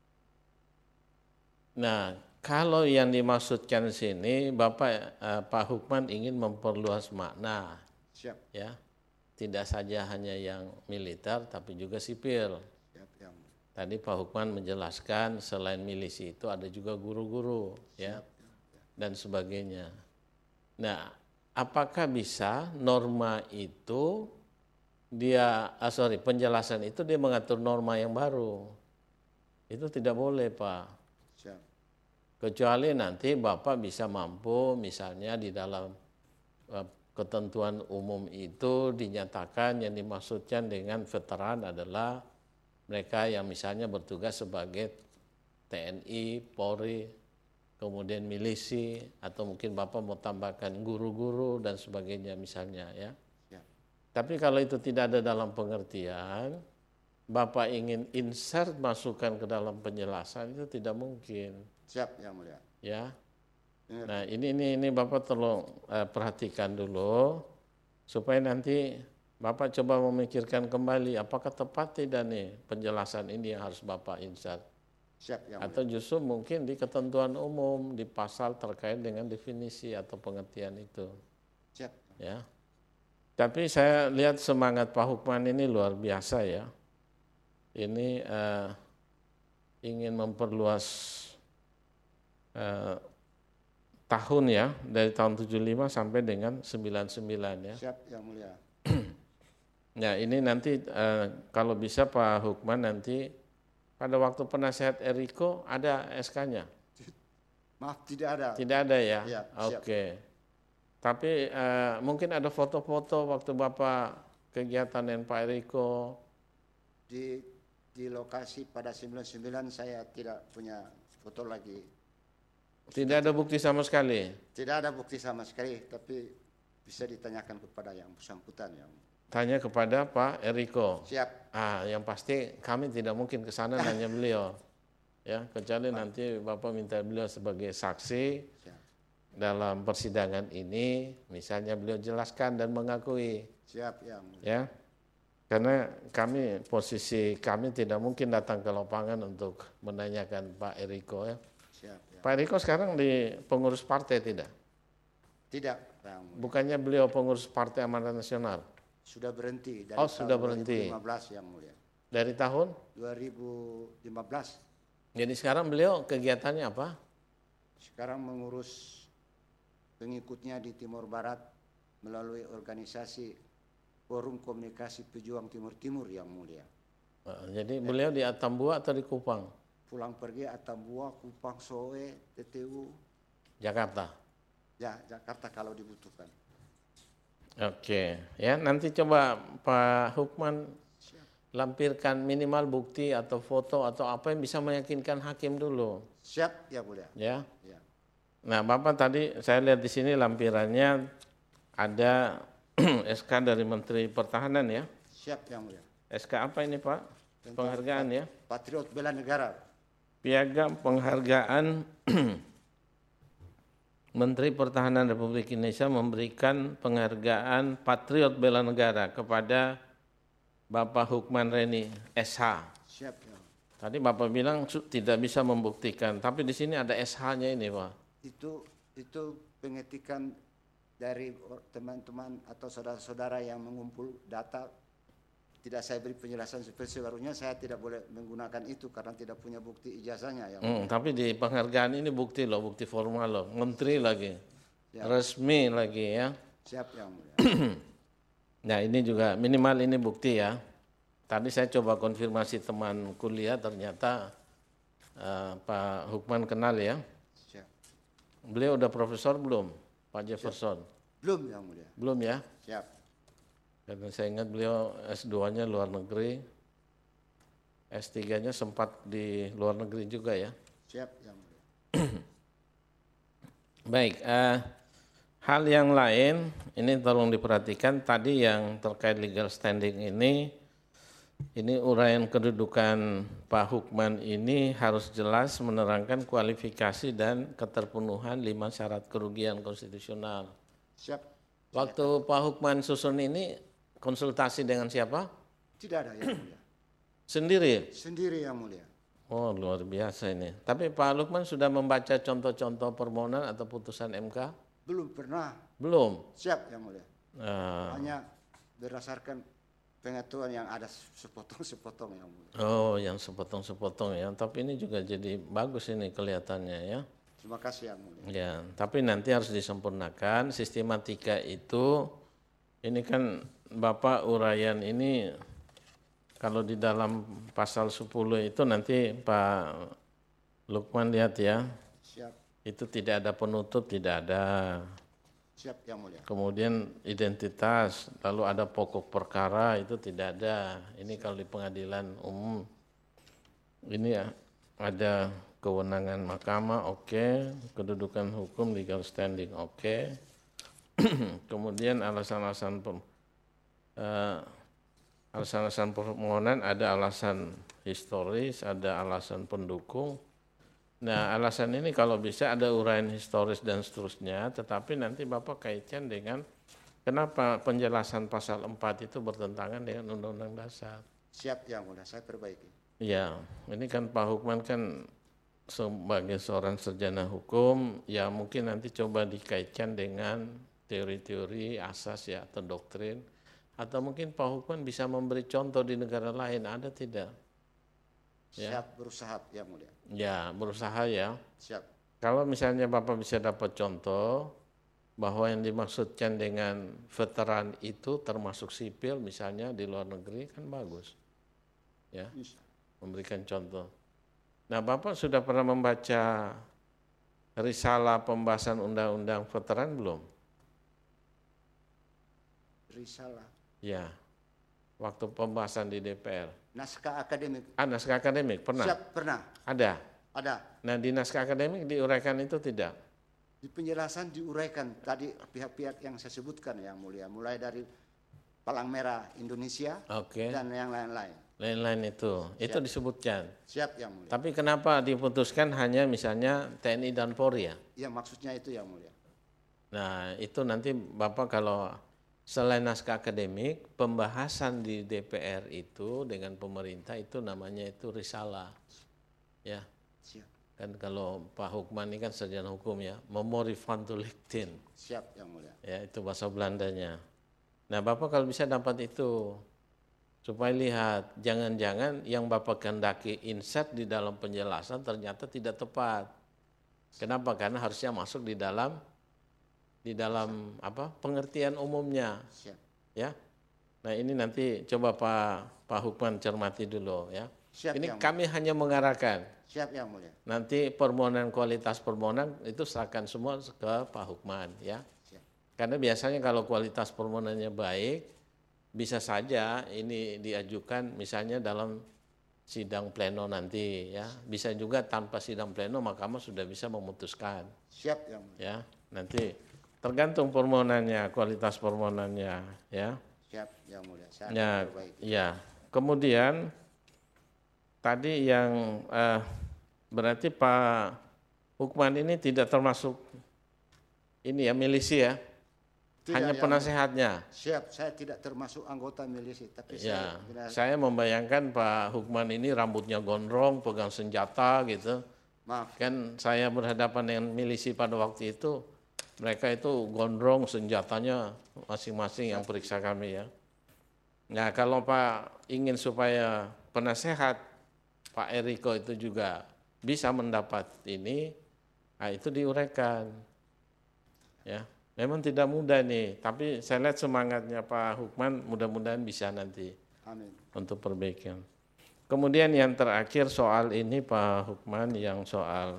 Nah, kalau yang dimaksudkan di sini, Bapak eh, Pak Hukman ingin memperluas makna, Siap. ya, tidak saja hanya yang militer, tapi juga sipil. Siap Yang Mulia. Tadi Pak Hukman menjelaskan selain milisi itu ada juga guru-guru, ya, dan sebagainya. Nah, apakah bisa norma itu dia, ah, sorry, penjelasan itu dia mengatur norma yang baru? Itu tidak boleh Pak. Siap. Kecuali nanti Bapak bisa mampu misalnya di dalam uh, ketentuan umum itu dinyatakan yang dimaksudkan dengan veteran adalah mereka yang misalnya bertugas sebagai T N I, Polri, kemudian milisi, atau mungkin Bapak mau tambahkan guru-guru dan sebagainya misalnya ya. Ya. Tapi kalau itu tidak ada dalam pengertian, Bapak ingin insert masukkan ke dalam penjelasan itu tidak mungkin. Siap Yang Mulia. Ya. Ingat. Nah, ini ini ini Bapak tolong eh, perhatikan dulu supaya nanti Bapak coba memikirkan kembali apakah tepat tidak nih penjelasan ini yang harus Bapak insert. Siap Yang Mulia. Atau justru mungkin di ketentuan umum di pasal terkait dengan definisi atau pengertian itu. Siap. Ya. Tapi saya lihat semangat Pak Hukman ini luar biasa ya. Ini eh, ingin memperluas eh, tahun ya, dari tahun tujuh puluh lima sampai dengan sembilan puluh sembilan ya. Siap Yang Mulia. Nah ini nanti eh, kalau bisa Pak Hukman nanti pada waktu penasehat Eriko ada S K-nya? Maaf tidak ada. Tidak ada ya? Ya, Oke. Tapi eh, mungkin ada foto-foto waktu Bapak kegiatan dengan Pak Eriko. Di di lokasi pada sembilan puluh sembilan saya tidak punya foto lagi. Tidak ada bukti sama sekali? Tidak ada bukti sama sekali, tapi bisa ditanyakan kepada yang bersangkutan. Yang Tanya kepada Pak Eriko. siap. Ah, yang pasti kami tidak mungkin ke sana nanya beliau. Ya, kecuali nanti Bapak minta beliau sebagai saksi Siap. dalam persidangan ini, misalnya beliau jelaskan dan mengakui. Siap Yang Mulia. Ya. Karena kami posisi kami tidak mungkin datang ke lapangan untuk menanyakan Pak Eriko ya. Siap. Ya. Pak Eriko sekarang di pengurus partai tidak? Tidak Yang Mulia. Bukannya beliau pengurus Partai Amanat Nasional? Sudah berhenti dari Oh, sudah tahun berhenti. dua ribu lima belas Yang Mulia. Dari tahun? dua ribu lima belas. Jadi sekarang beliau kegiatannya apa? Sekarang mengurus pengikutnya di Timur Barat melalui organisasi Forum Komunikasi Pejuang Timur Timur Yang Mulia. Uh, Jadi beliau di Atambua atau di Kupang? Pulang pergi Atambua, Kupang, Soe, T T U, Jakarta. ya Jakarta kalau dibutuhkan. Oke, ya nanti coba Pak Hukman lampirkan minimal bukti atau foto atau apa yang bisa meyakinkan hakim dulu. Siap, ya Mulia. Ya. Ya. Nah, Bapak tadi saya lihat di sini lampirannya ada S K dari Menteri Pertahanan ya. Siap, yang Mulia. S K apa ini Pak? Tentang Penghargaan ya. Patriot Bela Negara. Piagam penghargaan Menteri Pertahanan Republik Indonesia memberikan penghargaan Patriot Bela Negara kepada Bapak Hukman Reni S H. Siap, ya. Tadi Bapak bilang tidak bisa membuktikan, tapi di sini ada S H-nya ini, Pak. Itu itu pengetikan dari teman-teman atau saudara-saudara yang mengumpul data. Tidak saya beri penjelasan seperti sebelumnya, saya tidak boleh menggunakan itu karena tidak punya bukti ijazahnya. Yang hmm, tapi di penghargaan ini bukti loh, bukti formal loh, menteri lagi, Siap. resmi lagi ya. Siap, Yang Mulia. Nah ini juga minimal ini bukti ya. Tadi saya coba konfirmasi teman kuliah, ternyata uh, Pak Hukman kenal ya. Siap. Beliau udah profesor belum, Pak Jefferson? Siap. Belum, Yang Mulia. Belum ya? Siap. Karena saya ingat beliau S dua-nya luar negeri, S tiga-nya sempat di luar negeri juga ya. Siap, Yang Mulia. Baik, uh, hal yang lain ini tolong diperhatikan tadi yang terkait legal standing ini, ini uraian kedudukan Pak Hukman ini harus jelas menerangkan kualifikasi dan keterpenuhan lima syarat kerugian konstitusional. Siap. Waktu Pak Hukman susun ini konsultasi dengan siapa? Tidak ada, Yang Mulia. Sendiri? Sendiri, Yang Mulia. Oh luar biasa ini. Tapi Pak Lukman sudah membaca contoh-contoh permohonan atau putusan M K? Belum pernah. Belum? Siap, Yang Mulia. Uh, Hanya berdasarkan pengetahuan yang ada sepotong-sepotong, Yang Mulia. Oh yang sepotong-sepotong ya. Tapi ini juga jadi bagus ini kelihatannya ya. Terima kasih, Yang Mulia. Ya, tapi nanti harus disempurnakan sistematika itu. Ini kan Bapak uraian ini kalau di dalam pasal sepuluh itu nanti Pak Lukman lihat ya. Siap. Itu tidak ada penutup, tidak ada. Siap, Yang Mulia. Kemudian identitas, lalu ada pokok perkara itu tidak ada. Ini kalau di pengadilan umum. Ini ya ada kewenangan mahkamah, oke. Okay. Kedudukan hukum, legal standing, oke. Okay. Kemudian alasan-alasan pem, uh, alasan-alasan permohonan ada alasan historis, ada alasan pendukung. Nah alasan ini kalau bisa ada uraian historis dan seterusnya, tetapi nanti Bapak kaitkan dengan kenapa penjelasan pasal empat itu bertentangan dengan Undang-Undang Dasar. Siap, Yang Mulia, saya perbaiki. Ya, ini kan Pak Hukman kan sebagai seorang sarjana hukum, ya mungkin nanti coba dikaitkan dengan teori-teori asas ya atau doktrin, atau mungkin Pak Hukman bisa memberi contoh di negara lain, ada tidak? Ya. Siap, berusaha, Yang Mulia. Ya, berusaha ya. Siap. Kalau misalnya Bapak bisa dapat contoh bahwa yang dimaksudkan dengan veteran itu termasuk sipil misalnya di luar negeri kan bagus. Ya, memberikan contoh. Nah, Bapak sudah pernah membaca risalah pembahasan undang-undang veteran belum? Risalah. Ya, waktu pembahasan di D P R. Naskah akademik. Ah, naskah akademik pernah? Siap, pernah. Ada? Ada. Nah, di naskah akademik diuraikan itu tidak? Di penjelasan diuraikan tadi pihak-pihak yang saya sebutkan, Yang Mulia. Mulai dari Palang Merah Indonesia okay. dan yang lain-lain. Lain-lain itu, Siap. itu disebutkan. Siap, Yang Mulia. Tapi kenapa diputuskan hanya misalnya T N I dan Polri ya? Ya, maksudnya itu, Yang Mulia. Nah, itu nanti Bapak kalau selain naskah akademik, pembahasan di D P R itu dengan pemerintah itu namanya itu risalah. Ya. Siap. Kan kalau Pak Hukman ini kan sarjana hukum ya, memori van de Lichten. Siap, Yang Mulia. Ya, itu bahasa Belandanya. Nah, Bapak kalau bisa dapat itu supaya lihat jangan-jangan yang Bapak kehendaki insert di dalam penjelasan ternyata tidak tepat. Kenapa? Karena harusnya masuk di dalam di dalam apa pengertian umumnya. Siap. Ya. Nah, ini nanti coba Pak Pak Hukman cermati dulu ya. Siap, ini Yang kami hanya mengarahkan. Siap, Yang Mulia. Nanti permohonan kualitas permohonan itu serahkan semua ke Pak Hukman ya. Siap. Karena biasanya kalau kualitas permohonannya baik, bisa saja ini diajukan misalnya dalam sidang pleno nanti ya. Bisa juga tanpa sidang pleno Mahkamah sudah bisa memutuskan. Siap, Yang Mulia. Ya, nanti tergantung permohonannya, kualitas permohonannya ya. Siap, Yang Mulia. Saya Ya, perbaiki. ya. Kemudian tadi yang eh, berarti Pak Hukman ini tidak termasuk ini ya milisi ya, Tidak, hanya yang- penasehatnya. Siap, saya tidak termasuk anggota milisi, tapi Ya, saya saya membayangkan Pak Hukman ini rambutnya gondrong, pegang senjata gitu. maaf. Kan saya berhadapan dengan milisi pada waktu itu, mereka itu gondrong senjatanya masing-masing yang periksa kami ya. Nah kalau Pak ingin supaya penasehat Pak Eriko itu juga bisa mendapat ini, nah itu diuraikan. Ya, memang tidak mudah nih, tapi saya lihat semangatnya Pak Hukman mudah-mudahan bisa nanti Amin. untuk perbaikan. Kemudian yang terakhir soal ini Pak Hukman yang soal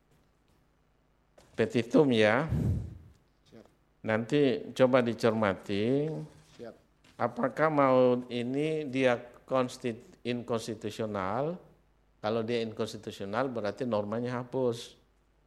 petitum ya. Siap. Nanti coba dicermati Siap. apakah mau ini dia konstit, inkonstitusional. Kalau dia inkonstitusional berarti normanya hapus.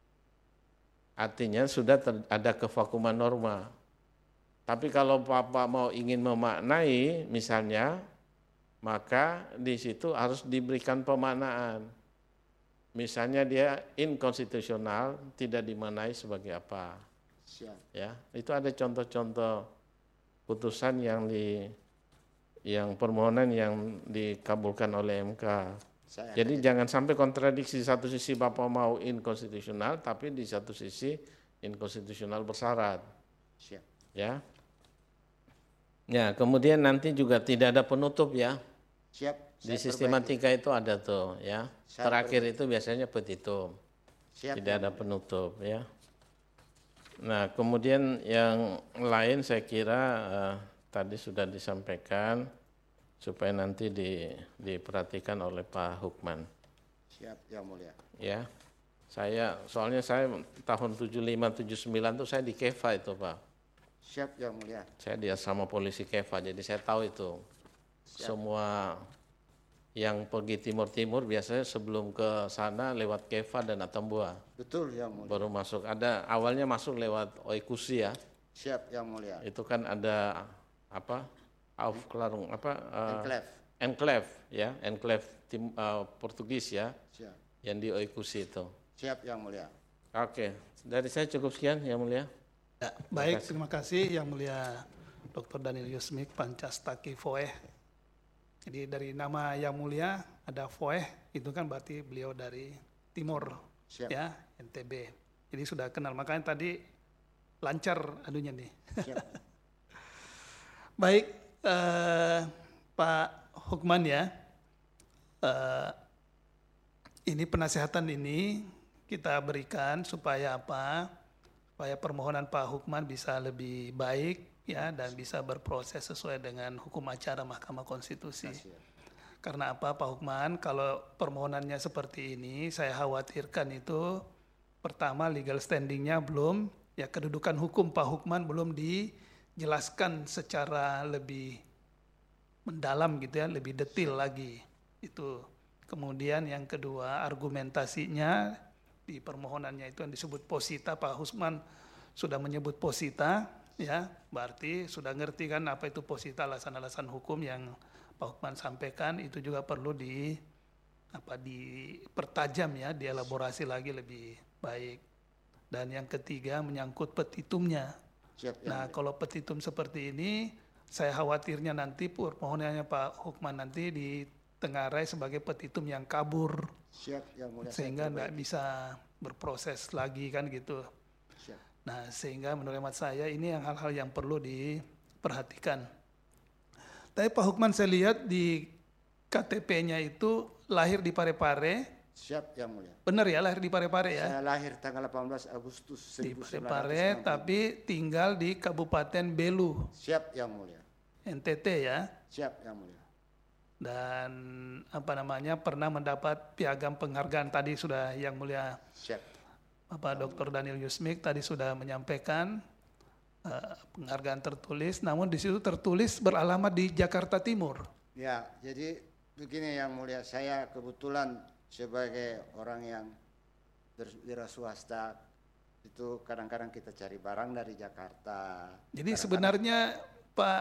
Artinya sudah ter, ada kevakuman norma. Tapi kalau Bapak mau ingin memaknai misalnya, maka di situ harus diberikan pemaknaan. Misalnya dia inkonstitusional, tidak dimaknai sebagai apa. Siap. Ya, itu ada contoh-contoh putusan yang di yang permohonan yang dikabulkan oleh M K. Saya Jadi jangan sampai kontradiksi, satu sisi Bapak mau inkonstitusional tapi di satu sisi inkonstitusional bersyarat. siap. Ya. Ya, kemudian nanti juga tidak ada penutup ya. Siap. Di Saya sistematika itu ada tuh ya. Saya Terakhir itu biasanya petitum. perbaiki. Siap. Tidak ada penutup ya. Nah, kemudian yang lain saya kira eh, tadi sudah disampaikan supaya nanti di, diperhatikan oleh Pak Hukman. Siap, Yang Mulia. Ya, saya soalnya saya tahun tujuh puluh lima tujuh puluh sembilan tuh saya di Keva itu Pak. Siap, Yang Mulia. Saya dia sama polisi Keva, jadi saya tahu itu. Semua yang pergi timur-timur biasanya sebelum ke sana lewat Keva dan Atambua. Betul, Yang Mulia. Baru masuk. Ada awalnya masuk lewat Oikusi ya. Siap, Yang Mulia. Itu kan ada apa? Aufklärung apa? eh, Enclave. Enclave ya, enclave tim eh, Portugis ya, Siap. yang di Oikusi itu. Siap, Yang Mulia. Oke, dari saya cukup sekian Yang Mulia. Ya, baik, terima kasih Yang Mulia Doktor Daniel Yusmik Pancastaki Foeh. Jadi dari nama Yang Mulia ada Foeh, itu kan berarti beliau dari Timur, Siap. ya, N T B. Jadi sudah kenal, makanya tadi lancar adunya nih. Siap. Baik, eh, Pak Hukman ya, eh, ini penasehatan ini kita berikan supaya apa? Supaya permohonan Pak Hukman bisa lebih baik ya dan bisa berproses sesuai dengan hukum acara Mahkamah Konstitusi. Siap. Karena apa Pak Hukman? Kalau permohonannya seperti ini, saya khawatirkan itu pertama legal standingnya belum, ya kedudukan hukum Pak Hukman belum dijelaskan secara lebih mendalam gitu ya, lebih detail lagi itu. Kemudian yang kedua argumentasinya di permohonannya itu yang disebut posita, Pak Hukman sudah menyebut posita, ya berarti sudah ngerti kan apa itu posita, alasan-alasan hukum yang Pak Hukman sampaikan itu juga perlu di apa dipertajam ya, dielaborasi lagi lebih baik. Dan yang ketiga menyangkut petitumnya. Siap, Yang Nah Mulia. kalau petitum seperti ini, saya khawatirnya nanti permohonannya Pak Hukman nanti ditengarai sebagai petitum yang kabur, Siap, Yang Mulia. Saya sehingga nggak perbaiki. bisa berproses lagi kan gitu. Siap. Nah sehingga menurut hemat saya ini yang hal-hal yang perlu diperhatikan. Tapi Pak Hukman saya lihat di K T P-nya itu lahir di Parepare, Siap, Yang Mulia. benar ya lahir di Parepare ya? Saya lahir tanggal delapan belas Agustus Di seribu sembilan ratus Parepare enam puluh. tapi tinggal di Kabupaten Belu, Siap, Yang Mulia. N T T ya. Siap, Yang Mulia. Dan apa namanya pernah mendapat piagam penghargaan tadi sudah Yang Mulia Siap. Bapak Doktor Daniel Yusmik tadi sudah menyampaikan uh, penghargaan tertulis, namun di situ tertulis beralamat di Jakarta Timur. Ya, jadi begini Yang Mulia, saya kebetulan sebagai orang yang berwira swasta itu kadang-kadang kita cari barang dari Jakarta. Jadi Kadang-kadang sebenarnya Pak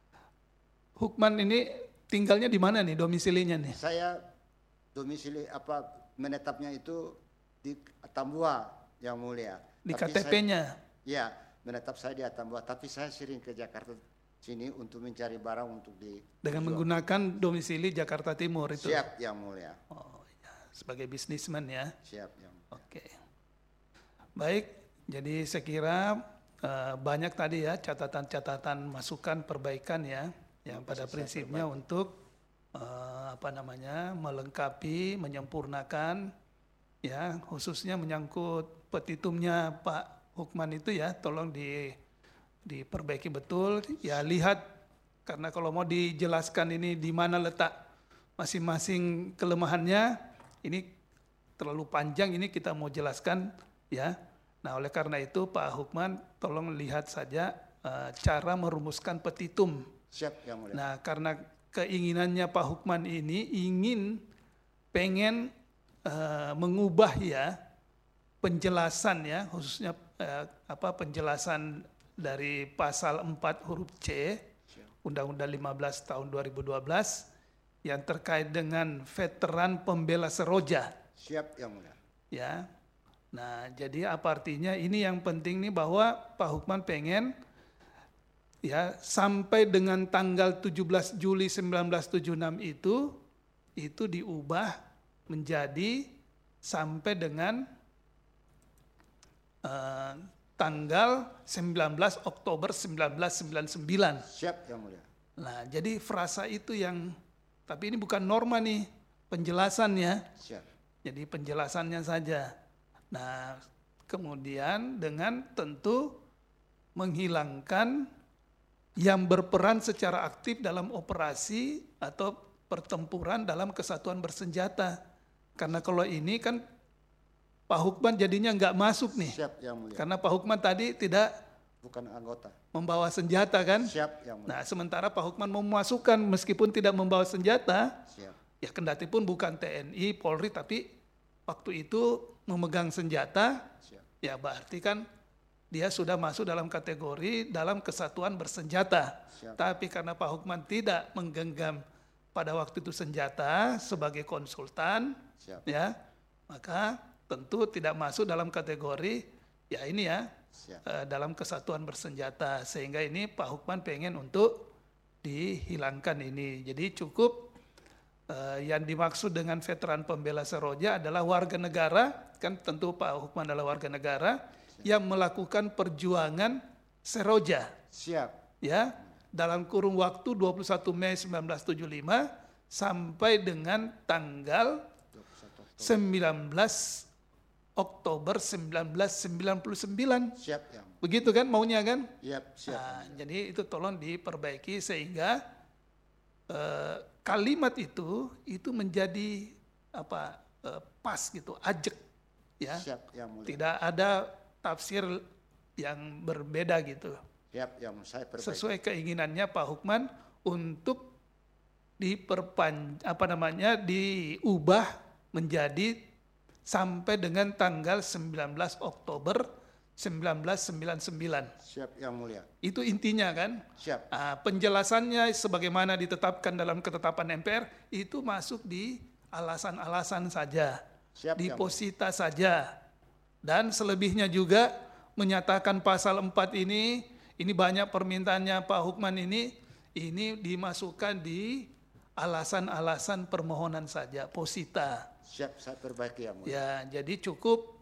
Hukman ini tinggalnya di mana nih domisilinya nih? saya domisili apa menetapnya itu di Tambua Yang Mulia. Di Tapi K T P-nya. saya- Ya, menetap saya di Atambua, tapi saya sering ke Jakarta sini untuk mencari barang untuk di Dengan dijual. menggunakan domisili Jakarta Timur itu. Siap Yang Mulia. Oh, ya. Sebagai bisnismen ya. Siap Yang Mulia. Oke. Baik, jadi saya kira uh, banyak tadi ya catatan-catatan masukan perbaikan ya, yang pada prinsipnya untuk uh, apa namanya melengkapi, menyempurnakan ya, khususnya menyangkut petitumnya Pak Hukman itu ya, tolong di diperbaiki betul ya, lihat karena kalau mau dijelaskan ini di mana letak masing-masing kelemahannya, ini terlalu panjang, ini kita mau jelaskan ya. Nah, oleh karena itu Pak Hukman tolong lihat saja uh, cara merumuskan petitum. Siap Yang Mulia. Nah, karena keinginannya Pak Hukman ini ingin pengen uh, mengubah ya penjelasan ya, khususnya uh, apa penjelasan dari pasal empat huruf C Undang-Undang lima belas tahun dua ribu dua belas yang terkait dengan veteran pembela Seroja. Siap Yang Mulia. Ya. Nah, jadi apa artinya? Ini yang penting nih bahwa Pak Hukman pengen ya sampai dengan tanggal tujuh belas Juli seribu sembilan ratus tujuh puluh enam itu itu diubah menjadi sampai dengan uh, tanggal sembilan belas Oktober seribu sembilan ratus sembilan puluh sembilan. Siap Yang Mulia. Nah, jadi frasa itu yang, tapi ini bukan norma nih, penjelasannya. Siap. Jadi penjelasannya saja. Nah, kemudian dengan tentu menghilangkan yang berperan secara aktif dalam operasi atau pertempuran dalam kesatuan bersenjata. Karena kalau ini kan Pak Hukman jadinya nggak masuk nih. Siap Yang Mulia. Karena Pak Hukman tadi tidak Bukan anggota. membawa senjata kan. Siap Yang Mulia. Nah, sementara Pak Hukman memasukkan meskipun tidak membawa senjata, Siap. ya kendati pun bukan T N I, Polri, tapi waktu itu memegang senjata, Siap. ya berarti kan dia sudah masuk dalam kategori dalam kesatuan bersenjata. Siap. Tapi karena Pak Hukman tidak menggenggam pada waktu itu senjata sebagai konsultan, Siap. ya, maka tentu tidak masuk dalam kategori ya ini ya eh, dalam kesatuan bersenjata. Sehingga ini Pak Hukman pengen untuk dihilangkan ini. Jadi cukup eh, yang dimaksud dengan veteran pembela Seroja adalah warga negara, kan tentu Pak Hukman adalah warga negara yang melakukan perjuangan Seroja. Siap. Ya, dalam kurun waktu dua puluh satu Mei seribu sembilan ratus tujuh puluh lima sampai dengan tanggal sembilan belas Oktober seribu sembilan ratus sembilan puluh sembilan. Siap Yang. Begitu kan maunya kan? Siap, siap. Nah, jadi itu tolong diperbaiki sehingga eh, kalimat itu itu menjadi apa eh, pas gitu, ajek ya. Siap Yang Mulia. Tidak ada tafsir yang berbeda gitu. Siap Yang Mulia. Saya perbaiki. Sesuai keinginannya Pak Hukman untuk diperpan apa namanya diubah menjadi sampai dengan tanggal sembilan belas Oktober seribu sembilan ratus sembilan puluh sembilan. Siap Yang Mulia. Itu intinya kan. Siap. Nah, penjelasannya sebagaimana ditetapkan dalam ketetapan M P R itu masuk di alasan-alasan saja, Siap, di Yang posita saja. Dan selebihnya juga menyatakan pasal empat ini, ini banyak permintaannya Pak Hukman ini, ini dimasukkan di alasan-alasan permohonan saja, posita. Siap, saya perbaiki Yang Mulia. Ya, jadi cukup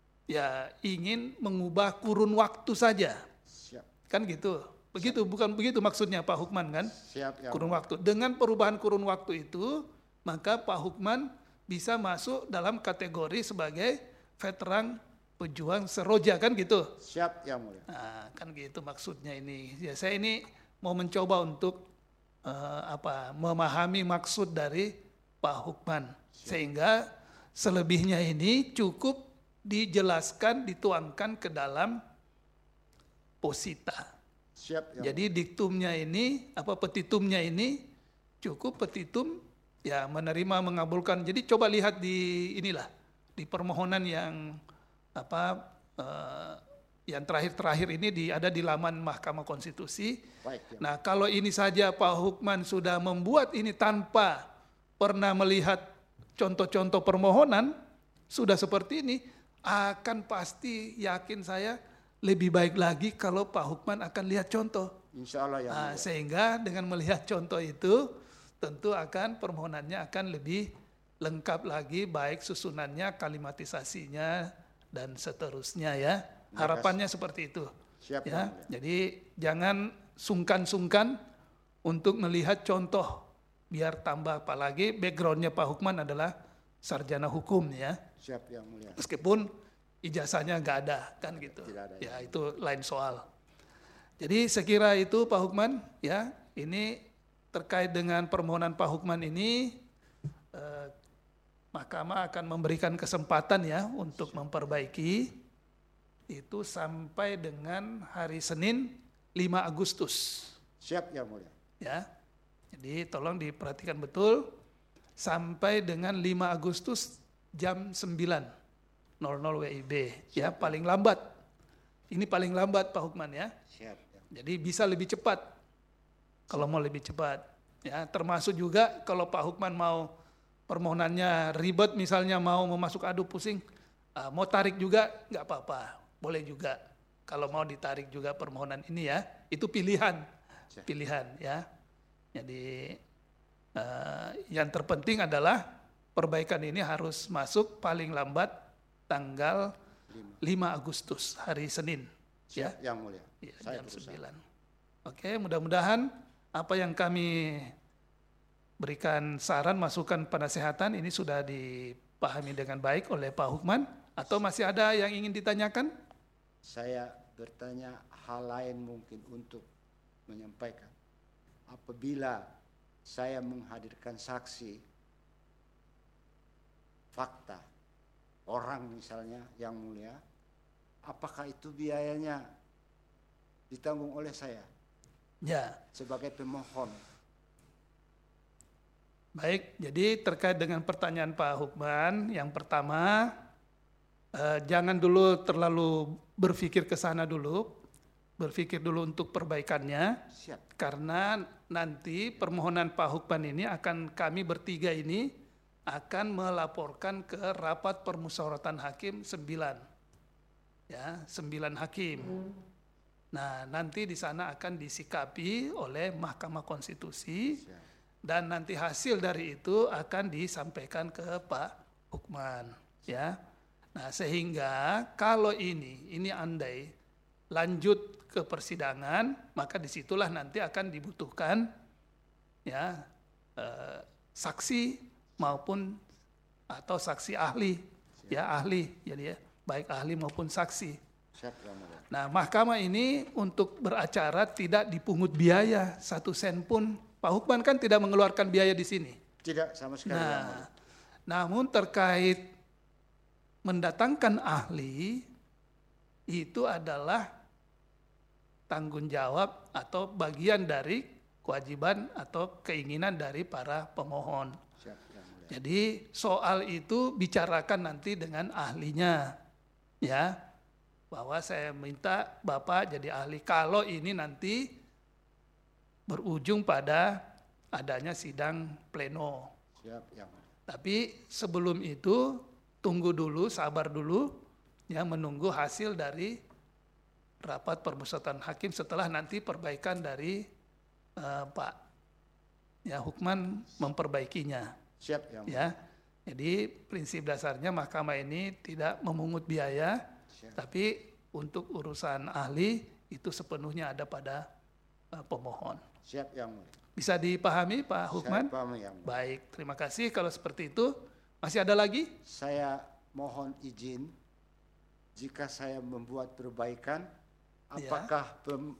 ya ingin mengubah kurun waktu saja. Siap. Kan gitu. Begitu, bukan begitu maksudnya Pak Hukman kan? Siap Yang Kurun Mulia. waktu. Dengan perubahan kurun waktu itu, maka Pak Hukman bisa masuk dalam kategori sebagai veteran pejuang Seroja kan gitu. Siap Yang Mulia. Nah, kan gitu maksudnya ini. Ya saya ini mau mencoba untuk eh, apa memahami maksud dari Pak Hukman. Sehingga selebihnya ini cukup dijelaskan, dituangkan ke dalam posita. Siap Yang Jadi diktumnya ini, apa petitumnya ini cukup petitum ya menerima mengabulkan. Jadi coba lihat di inilah di permohonan yang apa eh, yang terakhir-terakhir ini di, ada di laman Mahkamah Konstitusi. Baik, Yang Nah kalau ini saja Pak Hukman sudah membuat ini tanpa pernah melihat contoh-contoh permohonan sudah seperti ini, akan pasti yakin saya lebih baik lagi kalau Pak Hukman akan lihat contoh. Insya Allah yang Nah, mulia. sehingga dengan melihat contoh itu tentu akan permohonannya akan lebih lengkap lagi, baik susunannya, kalimatisasinya dan seterusnya ya. Harapannya seperti itu. Siap, Ya. yang mulia. Jadi jangan sungkan-sungkan untuk melihat contoh, biar tambah, apalagi backgroundnya Pak Hukman adalah sarjana hukum ya. Siap yang mulia. Meskipun ijazahnya nggak ada kan gitu. Tidak ada, Ya itu lain soal. Jadi sekira itu Pak Hukman ya, ini terkait dengan permohonan Pak Hukman ini eh, Mahkamah akan memberikan kesempatan ya untuk memperbaiki itu sampai dengan hari Senin lima Agustus Siap yang mulia. ya. Jadi tolong diperhatikan betul sampai dengan lima Agustus jam sembilan W I B ya, paling lambat. Ini paling lambat Pak Hukman ya. Siap. Yang Jadi bisa lebih cepat kalau mau lebih cepat ya, termasuk juga kalau Pak Hukman mau permohonannya ribet, misalnya mau memasuk adu pusing, uh, mau tarik juga nggak apa-apa, boleh juga kalau mau ditarik juga permohonan ini ya, itu pilihan, pilihan ya. Jadi uh, yang terpenting adalah perbaikan ini harus masuk paling lambat tanggal lima Agustus hari Senin ya. Siap yang mulia. Ya, Saya jam berusaha. sembilan. Oke, mudah-mudahan apa yang kami berikan saran, masukan, penasehatan ini sudah dipahami dengan baik oleh Pak Hukman, atau masih ada yang ingin ditanyakan? Saya bertanya hal lain mungkin untuk menyampaikan. Apabila saya menghadirkan saksi fakta orang misalnya yang mulia, apakah itu biayanya ditanggung oleh saya Ya, sebagai pemohon? baik. Jadi terkait dengan pertanyaan Pak Hukman, yang pertama eh, jangan dulu terlalu berpikir ke sana dulu, berpikir dulu untuk perbaikannya. Siap. Karena nanti permohonan Pak Hukman ini akan kami bertiga ini akan melaporkan ke rapat permusyawaratan hakim sembilan. Ya, sembilan hakim. Nah, nanti di sana akan disikapi oleh Mahkamah Konstitusi dan nanti hasil dari itu akan disampaikan ke Pak Hukman, ya. Nah, sehingga kalau ini ini andai lanjut ke persidangan, maka disitulah nanti akan dibutuhkan ya eh, saksi maupun atau saksi ahli, ya ahli, jadi ya baik ahli maupun saksi. Siap yang mulia. Nah, mahkamah ini untuk beracara tidak dipungut biaya satu sen pun. Pak Hukman kan tidak mengeluarkan biaya di sini. Tidak sama sekali yang mulia. Nah, namun terkait mendatangkan ahli itu adalah tanggung jawab atau bagian dari kewajiban atau keinginan dari para pemohon. Siap yang mulia. Jadi soal itu bicarakan nanti dengan ahlinya, ya, bahwa saya minta Bapak jadi ahli kalau ini nanti berujung pada adanya sidang pleno. Siap yang mulia. Tapi sebelum itu tunggu dulu, sabar dulu, ya, menunggu hasil dari rapat permusyawaratan hakim setelah nanti perbaikan dari uh, Pak ya Hukman memperbaikinya. Siap yang mulia. Ya, jadi prinsip dasarnya mahkamah ini tidak memungut biaya, Siap. tapi untuk urusan ahli itu sepenuhnya ada pada uh, pemohon. Siap yang mulia. Bisa dipahami Pak Hukman? Saya paham yang mulia. Baik, terima kasih. Kalau seperti itu, masih ada lagi? Saya mohon izin jika saya membuat perbaikan, Ya. apakah pem,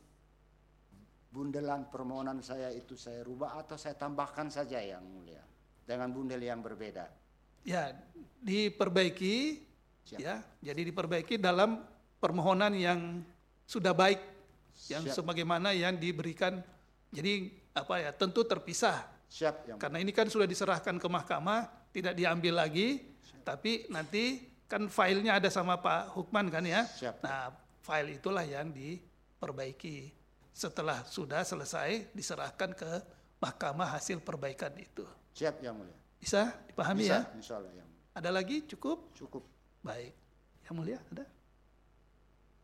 bundelan permohonan saya itu saya rubah atau saya tambahkan saja yang mulia dengan bundel yang berbeda? Ya, diperbaiki, Siap. ya. Jadi diperbaiki dalam permohonan yang sudah baik, yang Siap. sebagaimana yang diberikan. Jadi apa ya? Tentu terpisah. Siap yang mulia. Karena ini kan sudah diserahkan ke mahkamah, tidak diambil lagi, tapi nanti kan filenya ada sama Pak Hukman kan ya. Siap. Nah, file itulah yang diperbaiki. Setelah sudah selesai diserahkan ke mahkamah hasil perbaikan itu. Siap yang mulia. Bisa dipahami Bisa, ya? insya Allah yang mulia. Ada lagi? Cukup? Cukup. Baik. Yang mulia ada?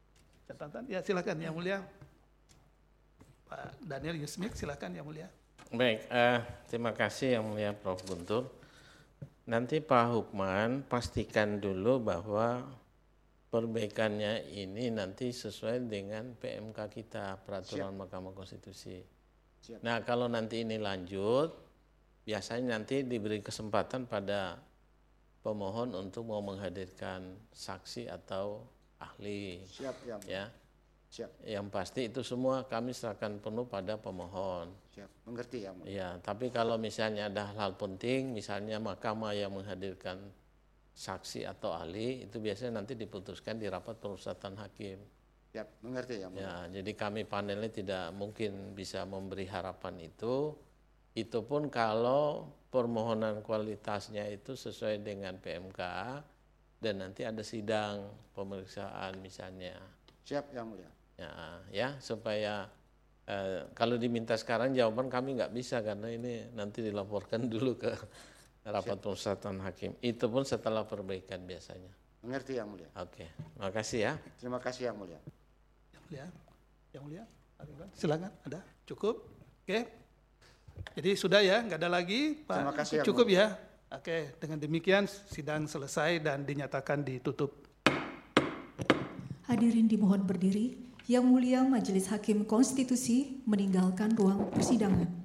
catatan? Ya silakan Yang Mulia. Pak Daniel Yusmik, silakan Yang Mulia. Baik, eh, terima kasih Yang Mulia Prof Guntur. Nanti Pak Hukman pastikan dulu bahwa perbaikannya ini nanti sesuai dengan P M K kita, Peraturan Siap. Mahkamah Konstitusi. Siap. Nah kalau nanti ini lanjut, biasanya nanti diberi kesempatan pada pemohon untuk mau menghadirkan saksi atau ahli. Siap, ya. ya. Siap. Yang pasti itu semua kami serahkan penuh pada pemohon. Siap, mengerti ya. Ya, tapi kalau misalnya ada hal penting, misalnya mahkamah yang menghadirkan saksi atau ahli, itu biasanya nanti diputuskan di rapat permusyawaratan hakim. Siap, mengerti ya. Ya, jadi kami panelnya tidak mungkin bisa memberi harapan itu. Itu pun kalau permohonan kualitasnya itu sesuai dengan P M K dan nanti ada sidang pemeriksaan misalnya. Siap, Yang Mulia. Ya, ya supaya eh, kalau diminta sekarang jawaban kami nggak bisa karena ini nanti dilaporkan dulu ke rapat permusyawaratan hakim. Itu pun setelah perbaikan biasanya. Mengerti Yang Mulia. Oke, terima kasih ya. Terima kasih Yang Mulia. Yang Mulia, Yang Mulia, silakan. Ada, cukup. Oke. Jadi sudah ya, nggak ada lagi, Pak. Terima kasih. Cukup ya. Oke, dengan demikian sidang selesai dan dinyatakan ditutup. Hadirin dimohon berdiri. Yang Mulia Majelis Hakim Konstitusi meninggalkan ruang persidangan.